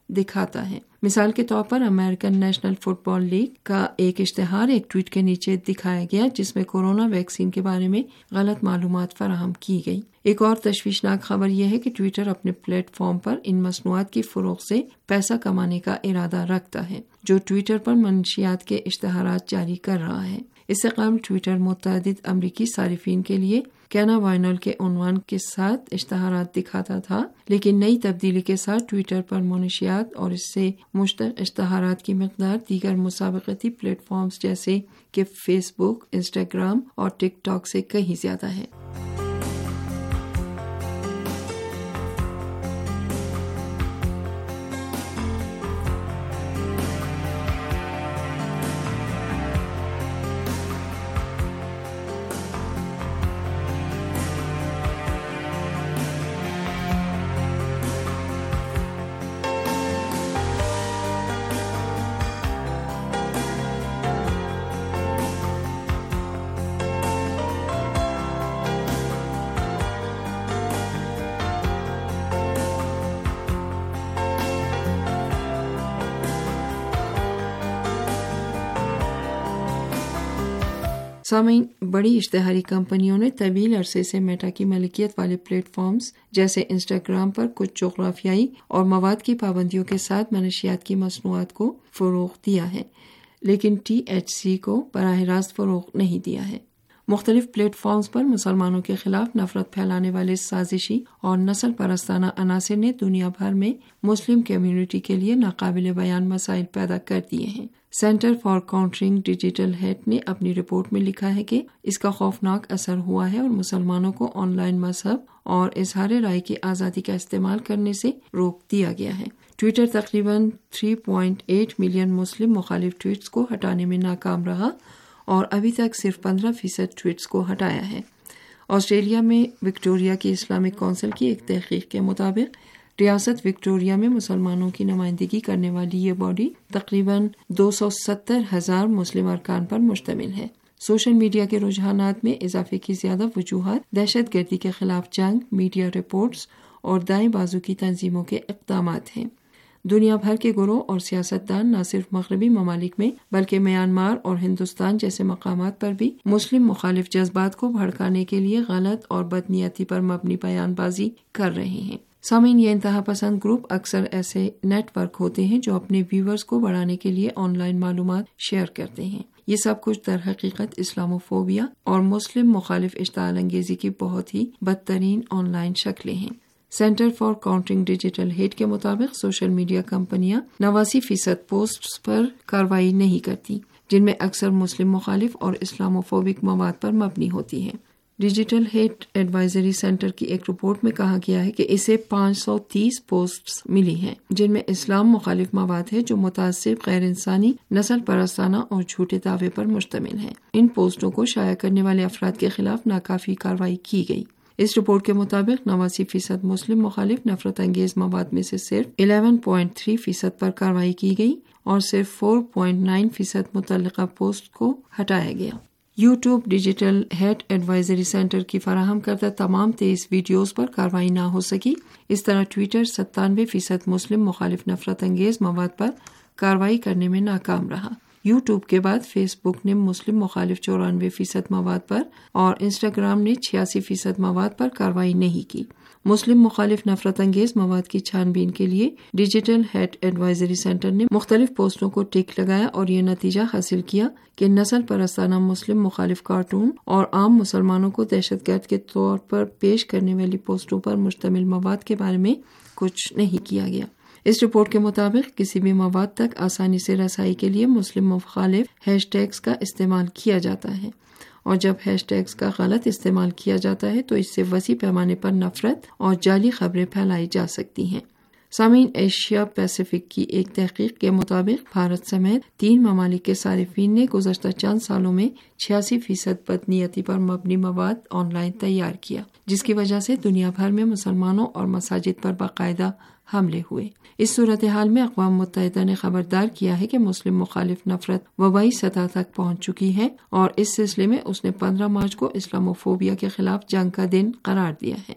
دکھاتا ہے۔ مثال کے طور پر American National Football League کا ایک اشتہار ایک ٹویٹ کے نیچے دکھایا گیا جس میں کورونا ویکسین کے بارے میں غلط معلومات فراہم کی گئی۔ ایک اور تشویشناک خبر یہ ہے کہ ٹویٹر اپنے پلیٹ فارم پر ان مصنوعات کی فروخت سے پیسہ کمانے کا ارادہ رکھتا ہے جو ٹویٹر پر منشیات کے اشتہارات جاری کر رہا ہے۔ اس سے قبل ٹویٹر متعدد امریکی صارفین کے لیے کینا وائنل کے عنوان کے ساتھ اشتہارات دکھاتا تھا، لیکن نئی تبدیلی کے ساتھ ٹویٹر پر منشیات اور اس سے مشتق اشتہارات کی مقدار دیگر مسابقتی پلیٹ فارمز جیسے کہ فیس بک، انسٹاگرام اور ٹک ٹاک سے کہیں زیادہ ہے۔ سامعین، بڑی اشتہاری کمپنیوں نے طویل عرصے سے میٹا کی ملکیت والے پلیٹ فارمز جیسے انسٹاگرام پر کچھ جغرافیائی اور مواد کی پابندیوں کے ساتھ منشیات کی مصنوعات کو فروغ دیا ہے، لیکن ٹی ایچ سی کو براہ راست فروغ نہیں دیا ہے۔ مختلف پلیٹ فارمز پر مسلمانوں کے خلاف نفرت پھیلانے والے سازشی اور نسل پرستانہ عناصر نے دنیا بھر میں مسلم کمیونٹی کے لیے ناقابل بیان مسائل پیدا کر دیے ہیں۔ Center for Countering Digital Hate نے اپنی رپورٹ میں لکھا ہے کہ اس کا خوفناک اثر ہوا ہے اور مسلمانوں کو آن لائن مذہب اور اظہار رائے کی آزادی کا استعمال کرنے سے روک دیا گیا ہے۔ ٹویٹر تقریباً تین پوائنٹ آٹھ ملین مسلم مخالف ٹویٹس کو ہٹانے میں ناکام رہا اور ابھی تک صرف پندرہ فیصد ٹویٹس کو ہٹایا ہے۔ آسٹریلیا میں وکٹوریا کی اسلامک کونسل کی ایک تحقیق کے مطابق ریاست وکٹوریا میں مسلمانوں کی نمائندگی کرنے والی یہ باڈی تقریباً دو سو ستر ہزار مسلم ارکان پر مشتمل ہے۔ سوشل میڈیا کے رجحانات میں اضافے کی زیادہ وجوہات دہشت گردی کے خلاف جنگ، میڈیا رپورٹس اور دائیں بازو کی تنظیموں کے اقدامات ہیں۔ دنیا بھر کے گروہ اور سیاستدان نہ صرف مغربی ممالک میں بلکہ میانمار اور ہندوستان جیسے مقامات پر بھی مسلم مخالف جذبات کو بھڑکانے کے لیے غلط اور بدنیتی پر مبنی بیان بازی کر رہے ہیں۔ سامعین، یہ انتہا پسند گروپ اکثر ایسے نیٹ ورک ہوتے ہیں جو اپنے ویورز کو بڑھانے کے لیے آن لائن معلومات شیئر کرتے ہیں۔ یہ سب کچھ در حقیقت اسلاموفوبیا اور مسلم مخالف اشتعال انگیزی کی بہت ہی بدترین آن لائن شکلیں ہیں۔ Center for Countering Digital Hate کے مطابق سوشل میڈیا کمپنیاں نواسی فیصد پوسٹس پر کارروائی نہیں کرتی جن میں اکثر مسلم مخالف اور اسلاموفوبک مواد پر مبنی ہوتی ہیں۔ ڈیجیٹل ہیٹ ایڈوائزری سینٹر کی ایک رپورٹ میں کہا گیا ہے کہ اسے پانچ سو تیس پوسٹس ملی ہیں جن میں اسلام مخالف مواد ہے جو متعصب، غیر انسانی، نسل پرستانہ اور جھوٹے دعوے پر مشتمل ہے۔ ان پوسٹوں کو شائع کرنے والے افراد کے خلاف ناکافی کارروائی کی گئی۔ اس رپورٹ کے مطابق نواسی فیصد مسلم مخالف نفرت انگیز مواد میں سے صرف الیون پوائنٹ تھری فیصد پر کارروائی کی گئی اور صرف فور پوائنٹ نائن فیصد متعلقہ پوسٹ کو ہٹایا گیا۔ YouTube digital hate advisory centre کی فراہم کردہ تمام تیئیس ویڈیوز پر کارروائی نہ ہو سکی۔ اس طرح ٹویٹر ستانوے فیصد مسلم مخالف نفرت انگیز مواد پر کارروائی کرنے میں ناکام رہا۔ یوٹیوب کے بعد فیس بک نے مسلم مخالف چورانوے فیصد مواد پر اور انسٹاگرام نے چھیاسی فیصد مواد پر کارروائی نہیں کی۔ مسلم مخالف نفرت انگیز مواد کی چھان بین کے لیے ڈیجیٹل ہیٹ ایڈوائزری سینٹر نے مختلف پوسٹوں کو ٹک لگایا اور یہ نتیجہ حاصل کیا کہ نسل پرستانہ مسلم مخالف کارٹون اور عام مسلمانوں کو دہشت گرد کے طور پر پیش کرنے والی پوسٹوں پر مشتمل مواد کے بارے میں کچھ نہیں کیا گیا۔ اس رپورٹ کے مطابق کسی بھی مواد تک آسانی سے رسائی کے لیے مسلم مخالف ہیش ٹیگز کا استعمال کیا جاتا ہے، اور جب ہیش ٹیگز کا غلط استعمال کیا جاتا ہے تو اس سے وسیع پیمانے پر نفرت اور جعلی خبریں پھیلائی جا سکتی ہیں۔ سامعین، ایشیا پیسیفک کی ایک تحقیق کے مطابق بھارت سمیت تین ممالک کے صارفین نے گزشتہ چند سالوں میں چھیاسی فیصد بدنیتی پر مبنی مواد آن لائن تیار کیا، جس کی وجہ سے دنیا بھر میں مسلمانوں اور مساجد پر باقاعدہ حملے ہوئے۔ اس صورتحال میں اقوام متحدہ نے خبردار کیا ہے کہ مسلم مخالف نفرت وبائی سطح تک پہنچ چکی ہے اور اس سلسلے میں اس نے پندرہ مارچ کو اسلاموفوبیا کے خلاف جنگ کا دن قرار دیا ہے۔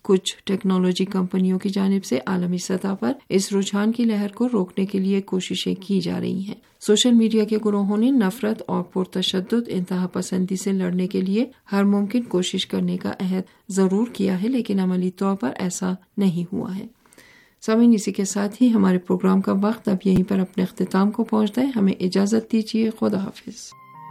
کچھ ٹیکنالوجی کمپنیوں کی جانب سے عالمی سطح پر اس رجحان کی لہر کو روکنے کے لیے کوششیں کی جا رہی ہیں۔ سوشل میڈیا کے گروہوں نے نفرت اور پرتشدد انتہا پسندی سے لڑنے کے لیے ہر ممکن کوشش کرنے کا عہد ضرور کیا ہے، لیکن عملی طور پر ایسا نہیں ہوا ہے۔ سامعین، اسی کے ساتھ ہی ہمارے پروگرام کا وقت اب یہیں پر اپنے اختتام کو پہنچتا ہے۔ ہمیں اجازت دیجیے، خدا حافظ۔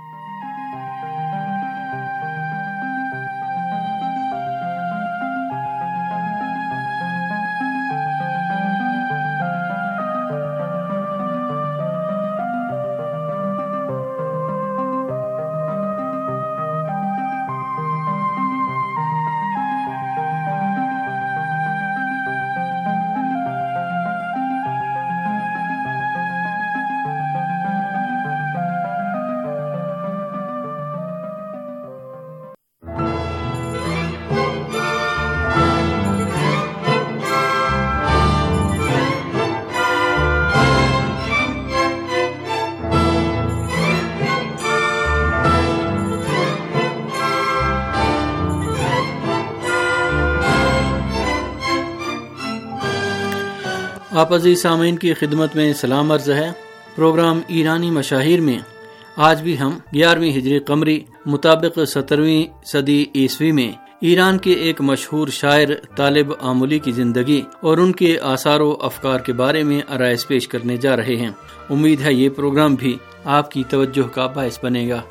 آپ عزیز سامعین کی خدمت میں سلام عرض ہے۔ پروگرام ایرانی مشاہیر میں آج بھی ہم گیارہویں ہجری قمری مطابق سترہویں صدی عیسوی میں ایران کے ایک مشہور شاعر طالب آملی کی زندگی اور ان کے آثار و افکار کے بارے میں آرائز پیش کرنے جا رہے ہیں۔ امید ہے یہ پروگرام بھی آپ کی توجہ کا باعث بنے گا۔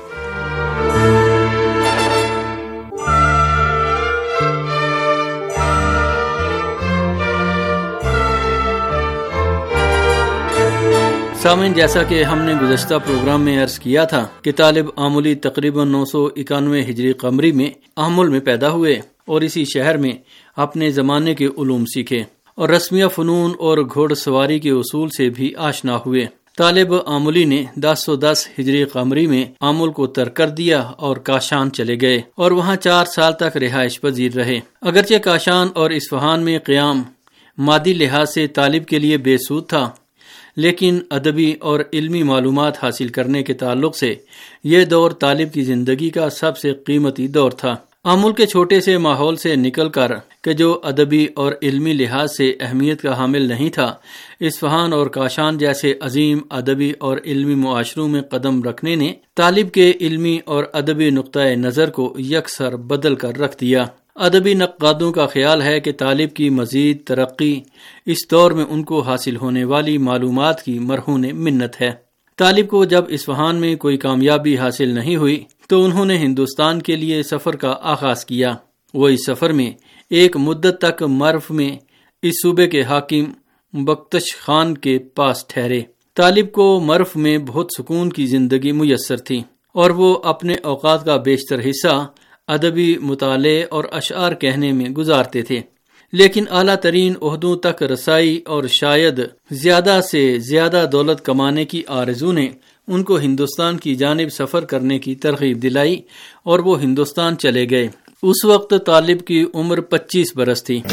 سامعین، جیسا کہ ہم نے گزشتہ پروگرام میں عرض کیا تھا کہ طالب آملی تقریباً نو سو اکانوے ہجری قمری میں آمل میں پیدا ہوئے اور اسی شہر میں اپنے زمانے کے علوم سیکھے اور رسمیہ فنون اور گھوڑ سواری کے اصول سے بھی آشنا ہوئے۔ طالب آملی نے دس سو دس ہجری قمری میں آمل کو ترک کر دیا اور کاشان چلے گئے اور وہاں چار سال تک رہائش پذیر رہے۔ اگرچہ کاشان اور اصفہان میں قیام مادی لحاظ سے طالب کے لیے بے سود تھا، لیکن ادبی اور علمی معلومات حاصل کرنے کے تعلق سے یہ دور طالب کی زندگی کا سب سے قیمتی دور تھا۔ آمل کے چھوٹے سے ماحول سے نکل کر کہ جو ادبی اور علمی لحاظ سے اہمیت کا حامل نہیں تھا، اصفہان اور کاشان جیسے عظیم ادبی اور علمی معاشروں میں قدم رکھنے نے طالب کے علمی اور ادبی نقطۂ نظر کو یکسر بدل کر رکھ دیا۔ ادبی نقادوں کا خیال ہے کہ طالب کی مزید ترقی اس دور میں ان کو حاصل ہونے والی معلومات کی مرہون منت ہے۔ طالب کو جب اصفہان میں کوئی کامیابی حاصل نہیں ہوئی تو انہوں نے ہندوستان کے لیے سفر کا آغاز کیا۔ وہ اس سفر میں ایک مدت تک مرو میں اس صوبے کے حاکم بختش خان کے پاس ٹھہرے۔ طالب کو مرو میں بہت سکون کی زندگی میسر تھی اور وہ اپنے اوقات کا بیشتر حصہ ادبی مطالعے اور اشعار کہنے میں گزارتے تھے، لیکن اعلیٰ ترین عہدوں تک رسائی اور شاید زیادہ سے زیادہ دولت کمانے کی آرزو نے ان کو ہندوستان کی جانب سفر کرنے کی ترغیب دلائی اور وہ ہندوستان چلے گئے۔ اس وقت طالب کی عمر پچیس برس تھی۔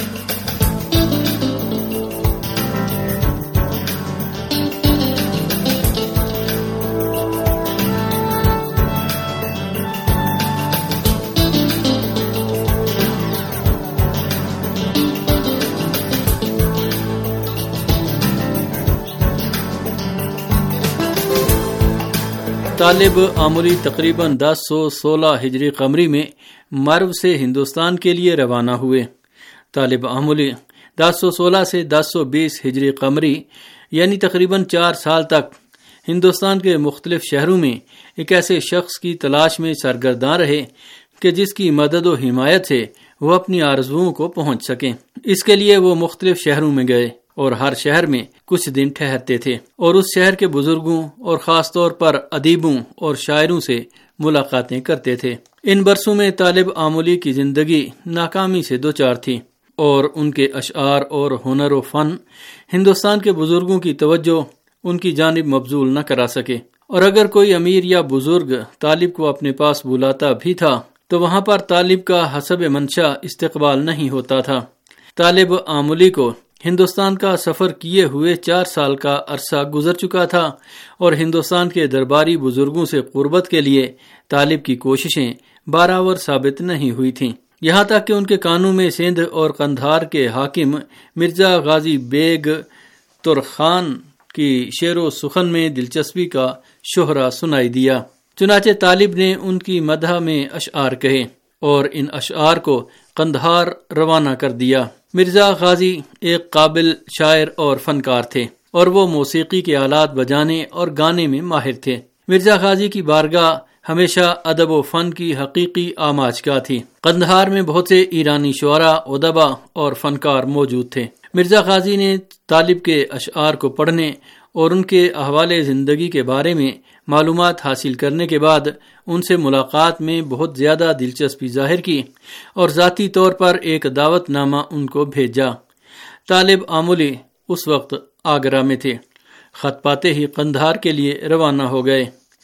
طالب آملی تقریباً دس سو سولہ ہجری قمری میں مرو سے ہندوستان کے لیے روانہ ہوئے۔ طالب آملی دس سو سولہ سے دس سو بیس ہجری قمری یعنی تقریباً چار سال تک ہندوستان کے مختلف شہروں میں ایک ایسے شخص کی تلاش میں سرگرداں رہے کہ جس کی مدد و حمایت سے وہ اپنی آرزوؤں کو پہنچ سکیں۔ اس کے لیے وہ مختلف شہروں میں گئے اور ہر شہر میں کچھ دن ٹھہرتے تھے اور اس شہر کے بزرگوں اور خاص طور پر ادیبوں اور شاعروں سے ملاقاتیں کرتے تھے۔ ان برسوں میں طالب آملی کی زندگی ناکامی سے دوچار تھی اور ان کے اشعار اور ہنر و فن ہندوستان کے بزرگوں کی توجہ ان کی جانب مبذول نہ کرا سکے، اور اگر کوئی امیر یا بزرگ طالب کو اپنے پاس بلاتا بھی تھا تو وہاں پر طالب کا حسب منشا استقبال نہیں ہوتا تھا۔ طالب آملی کو ہندوستان کا سفر کیے ہوئے چار سال کا عرصہ گزر چکا تھا اور ہندوستان کے درباری بزرگوں سے قربت کے لیے طالب کی کوششیں بارآور ثابت نہیں ہوئی تھیں۔ یہاں تک کہ ان کے کانوں میں سندھ اور قندھار کے حاکم مرزا غازی بیگ ترخان کی شعر و سخن میں دلچسپی کا شہرا سنائی دیا۔ چنانچہ طالب نے ان کی مدح میں اشعار کہے اور ان اشعار کو قندھار روانہ کر دیا۔ مرزا غازی ایک قابل شاعر اور فنکار تھے اور وہ موسیقی کے آلات بجانے اور گانے میں ماہر تھے۔ مرزا غازی کی بارگاہ ہمیشہ ادب و فن کی حقیقی آماجگاہ تھی۔ قندھار میں بہت سے ایرانی شعراء، ادبا اور فنکار موجود تھے۔ مرزا غازی نے طالب کے اشعار کو پڑھنے اور ان کے احوال زندگی کے بارے میں معلومات حاصل کرنے کے بعد ان سے ملاقات میں بہت زیادہ دلچسپی ظاہر کی اور ذاتی طور پر ایک دعوت نامہ ان کو بھیجا۔ طالب آملی اس وقت آگرہ میں تھے۔ خط پاتے ہی قندھار کے لیے روانہ ہو گئے۔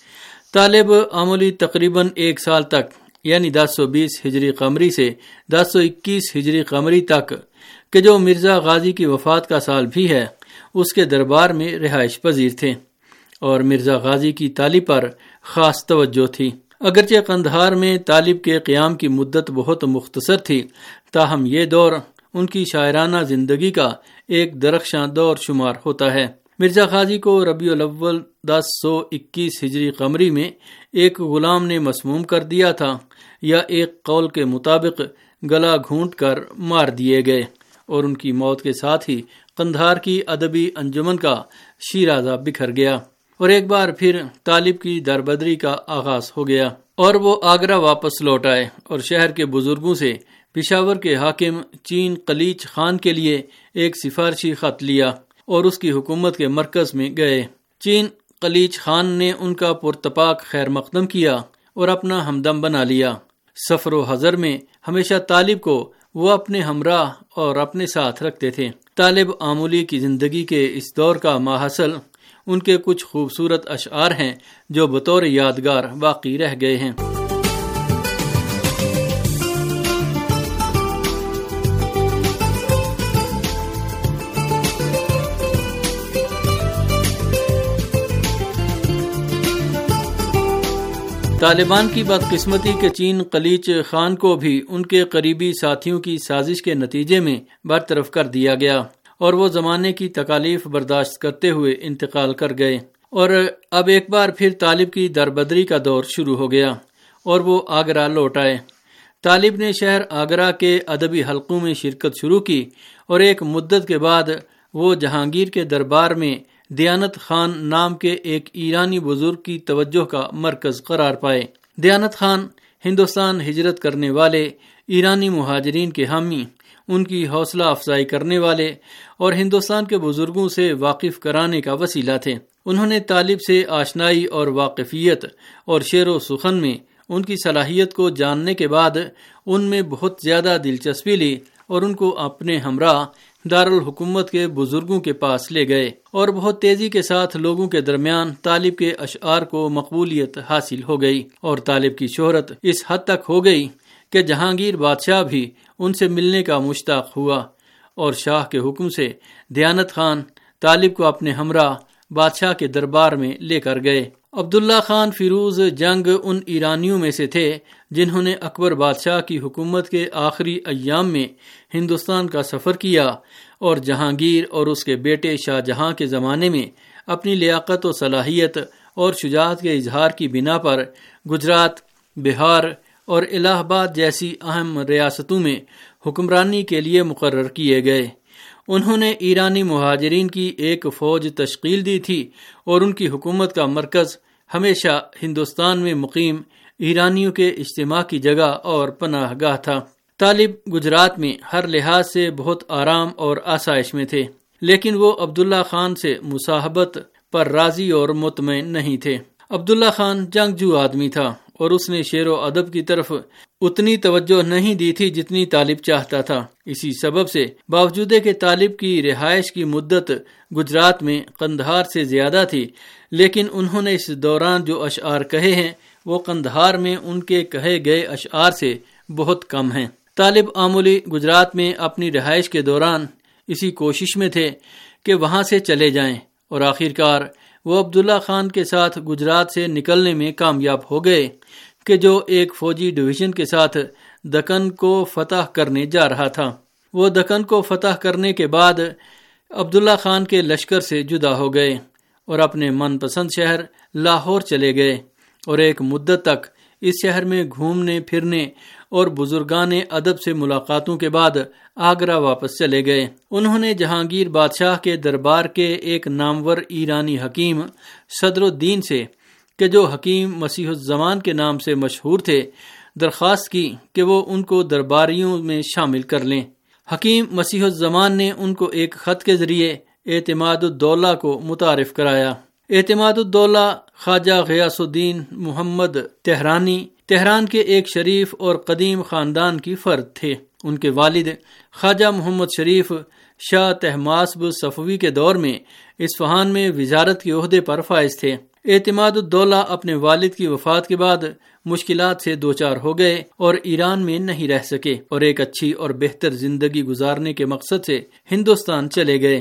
طالب آملی تقریباً ایک سال تک یعنی دس سو بیس ہجری قمری سے دس سو اکیس ہجری قمری تک کہ جو مرزا غازی کی وفات کا سال بھی ہے اس کے دربار میں رہائش پذیر تھے اور مرزا غازی کی طالب پر خاص توجہ تھی۔ اگرچہ قندھار میں طالب کے قیام کی مدت بہت مختصر تھی، تاہم یہ دور ان کی شاعرانہ زندگی کا ایک درخشاں دور شمار ہوتا ہے۔ مرزا غازی کو ربیع الاول دس سو اکیس ہجری قمری میں ایک غلام نے مسموم کر دیا تھا، یا ایک قول کے مطابق گلا گھونٹ کر مار دیے گئے، اور ان کی موت کے ساتھ ہی قندھار کی ادبی انجمن کا شیرازہ بکھر گیا اور ایک بار پھر طالب کی دربدری کا آغاز ہو گیا، اور وہ آگرہ واپس لوٹ آئے اور شہر کے بزرگوں سے پشاور کے حاکم چین قلیچ خان کے لیے ایک سفارشی خط لیا اور اس کی حکومت کے مرکز میں گئے۔ چین قلیچ خان نے ان کا پرتپاک خیر مقدم کیا اور اپنا ہمدم بنا لیا۔ سفر و حضر میں ہمیشہ طالب کو وہ اپنے ہمراہ اور اپنے ساتھ رکھتے تھے۔ طالب آملی کی زندگی کے اس دور کا ماحصل ان کے کچھ خوبصورت اشعار ہیں جو بطور یادگار باقی رہ گئے ہیں۔ طالبان کی بدقسمتی کے چین قلیچ خان کو بھی ان کے قریبی ساتھیوں کی سازش کے نتیجے میں برطرف کر دیا گیا اور وہ زمانے کی تکالیف برداشت کرتے ہوئے انتقال کر گئے، اور اب ایک بار پھر طالب کی دربدری کا دور شروع ہو گیا اور وہ آگرہ لوٹ آئے۔ طالب نے شہر آگرہ کے ادبی حلقوں میں شرکت شروع کی اور ایک مدت کے بعد وہ جہانگیر کے دربار میں دیانت خان نام کے ایک ایرانی بزرگ کی توجہ کا مرکز قرار پائے۔ دیانت خان ہندوستان ہجرت کرنے والے ایرانی مہاجرین کے حامی، ان کی حوصلہ افزائی کرنے والے اور ہندوستان کے بزرگوں سے واقف کرانے کا وسیلہ تھے۔ انہوں نے طالب سے آشنائی اور واقفیت اور شعر و سخن میں ان کی صلاحیت کو جاننے کے بعد ان میں بہت زیادہ دلچسپی لی اور ان کو اپنے ہمراہ دارالحکومت کے بزرگوں کے پاس لے گئے، اور بہت تیزی کے ساتھ لوگوں کے درمیان طالب کے اشعار کو مقبولیت حاصل ہو گئی، اور طالب کی شہرت اس حد تک ہو گئی کہ جہانگیر بادشاہ بھی ان سے ملنے کا مشتاق ہوا، اور شاہ کے حکم سے دیانت خان طالب کو اپنے ہمراہ بادشاہ کے دربار میں لے کر گئے۔ عبداللہ خان فیروز جنگ ان ایرانیوں میں سے تھے جنہوں نے اکبر بادشاہ کی حکومت کے آخری ایام میں ہندوستان کا سفر کیا اور جہانگیر اور اس کے بیٹے شاہ جہاں کے زمانے میں اپنی لیاقت و صلاحیت اور شجاعت کے اظہار کی بنا پر گجرات، بہار اور الہ آباد جیسی اہم ریاستوں میں حکمرانی کے لیے مقرر کیے گئے۔ انہوں نے ایرانی مہاجرین کی ایک فوج تشکیل دی تھی اور ان کی حکومت کا مرکز ہمیشہ ہندوستان میں مقیم ایرانیوں کے اجتماع کی جگہ اور پناہ گاہ تھا۔ طالب گجرات میں ہر لحاظ سے بہت آرام اور آسائش میں تھے، لیکن وہ عبداللہ خان سے مصاحبت پر راضی اور مطمئن نہیں تھے۔ عبداللہ خان جنگجو آدمی تھا اور اس نے شعر و ادب کی طرف اتنی توجہ نہیں دی تھی جتنی طالب چاہتا تھا۔ اسی سبب سے باوجود کہ طالب کی رہائش کی مدت گجرات میں قندھار سے زیادہ تھی، لیکن انہوں نے اس دوران جو اشعار کہے ہیں وہ قندھار میں ان کے کہے گئے اشعار سے بہت کم ہیں۔ طالب آملی گجرات میں اپنی رہائش کے دوران اسی کوشش میں تھے کہ وہاں سے چلے جائیں، اور آخرکار وہ عبداللہ خان کے ساتھ گجرات سے نکلنے میں کامیاب ہو گئے کہ جو ایک فوجی ڈویژن کے ساتھ دکن کو فتح کرنے جا رہا تھا۔ وہ دکن کو فتح کرنے کے بعد عبداللہ خان کے لشکر سے جدا ہو گئے اور اپنے من پسند شہر لاہور چلے گئے اور ایک مدت تک اس شہر میں گھومنے پھرنے اور بزرگان ادب سے ملاقاتوں کے بعد آگرہ واپس چلے گئے۔ انہوں نے جہانگیر بادشاہ کے دربار کے ایک نامور ایرانی حکیم صدر الدین سے کہ جو حکیم مسیح الزمان کے نام سے مشہور تھے درخواست کی کہ وہ ان کو درباریوں میں شامل کر لیں۔ حکیم مسیح الزمان نے ان کو ایک خط کے ذریعے اعتماد الدولہ کو متعارف کرایا۔ اعتماد الدولہ خواجہ غیاث الدین محمد تہرانی تہران کے ایک شریف اور قدیم خاندان کی فرد تھے۔ ان کے والد خواجہ محمد شریف شاہ طہماسب صفوی کے دور میں اصفہان میں وزارت کے عہدے پر فائز تھے۔ اعتماد الدولہ اپنے والد کی وفات کے بعد مشکلات سے دوچار ہو گئے اور ایران میں نہیں رہ سکے اور ایک اچھی اور بہتر زندگی گزارنے کے مقصد سے ہندوستان چلے گئے۔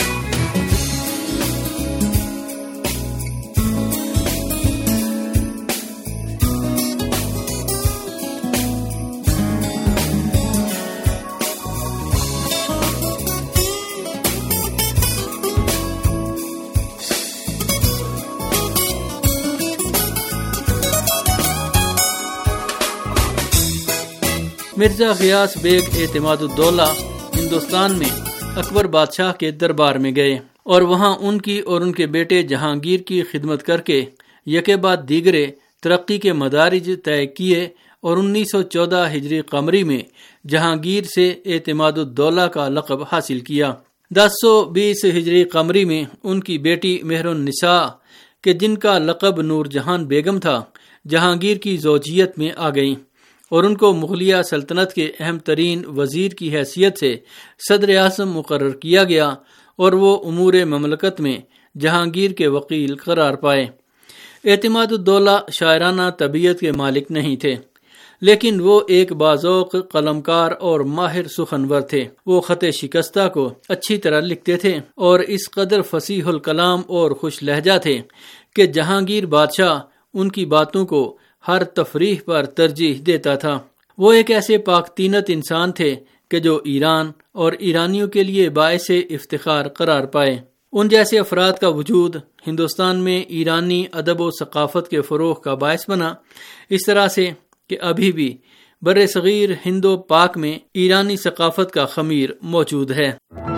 مرزا غیاث بیگ اعتماد الدولہ ہندوستان میں اکبر بادشاہ کے دربار میں گئے اور وہاں ان کی اور ان کے بیٹے جہانگیر کی خدمت کر کے یکے بعد دیگرے ترقی کے مدارج طے کیے اور انیس سو چودہ ہجری قمری میں جہانگیر سے اعتماد الدولہ کا لقب حاصل کیا۔ دس سو بیس ہجری قمری میں ان کی بیٹی مہر النساء کہ جن کا لقب نور جہان بیگم تھا جہانگیر کی زوجیت میں آ گئیں اور ان کو مغلیہ سلطنت کے اہم ترین وزیر کی حیثیت سے صدر اعظم مقرر کیا گیا اور وہ امور مملکت میں جہانگیر کے وکیل قرار پائے۔ اعتماد الدولہ شاعرانہ طبیعت کے مالک نہیں تھے، لیکن وہ ایک باذوق قلمکار اور ماہر سخنور تھے۔ وہ خط شکستہ کو اچھی طرح لکھتے تھے اور اس قدر فصیح الکلام اور خوش لہجہ تھے کہ جہانگیر بادشاہ ان کی باتوں کو ہر تفریح پر ترجیح دیتا تھا۔ وہ ایک ایسے پاک طینت انسان تھے کہ جو ایران اور ایرانیوں کے لیے باعث افتخار قرار پائے۔ ان جیسے افراد کا وجود ہندوستان میں ایرانی ادب و ثقافت کے فروغ کا باعث بنا، اس طرح سے کہ ابھی بھی بر صغیر ہند و پاک میں ایرانی ثقافت کا خمیر موجود ہے۔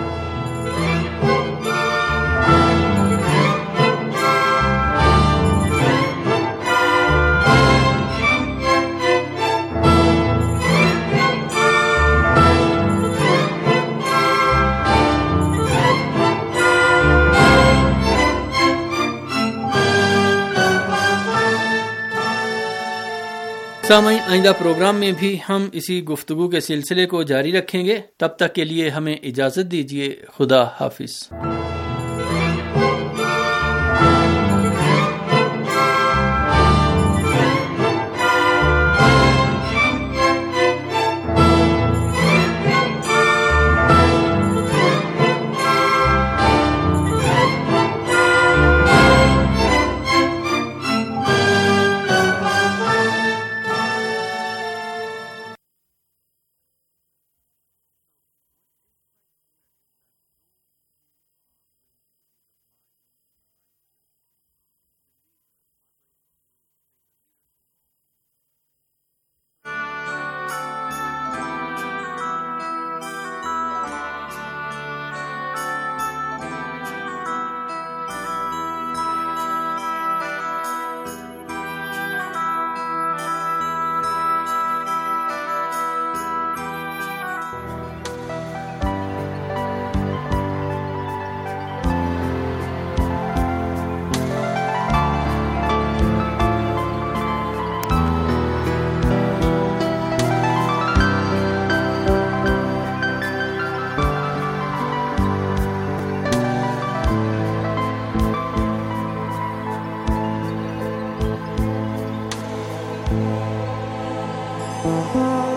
سامعین، آئندہ پروگرام میں بھی ہم اسی گفتگو کے سلسلے کو جاری رکھیں گے۔ تب تک کے لیے ہمیں اجازت دیجیے۔ خدا حافظ۔ Thank you.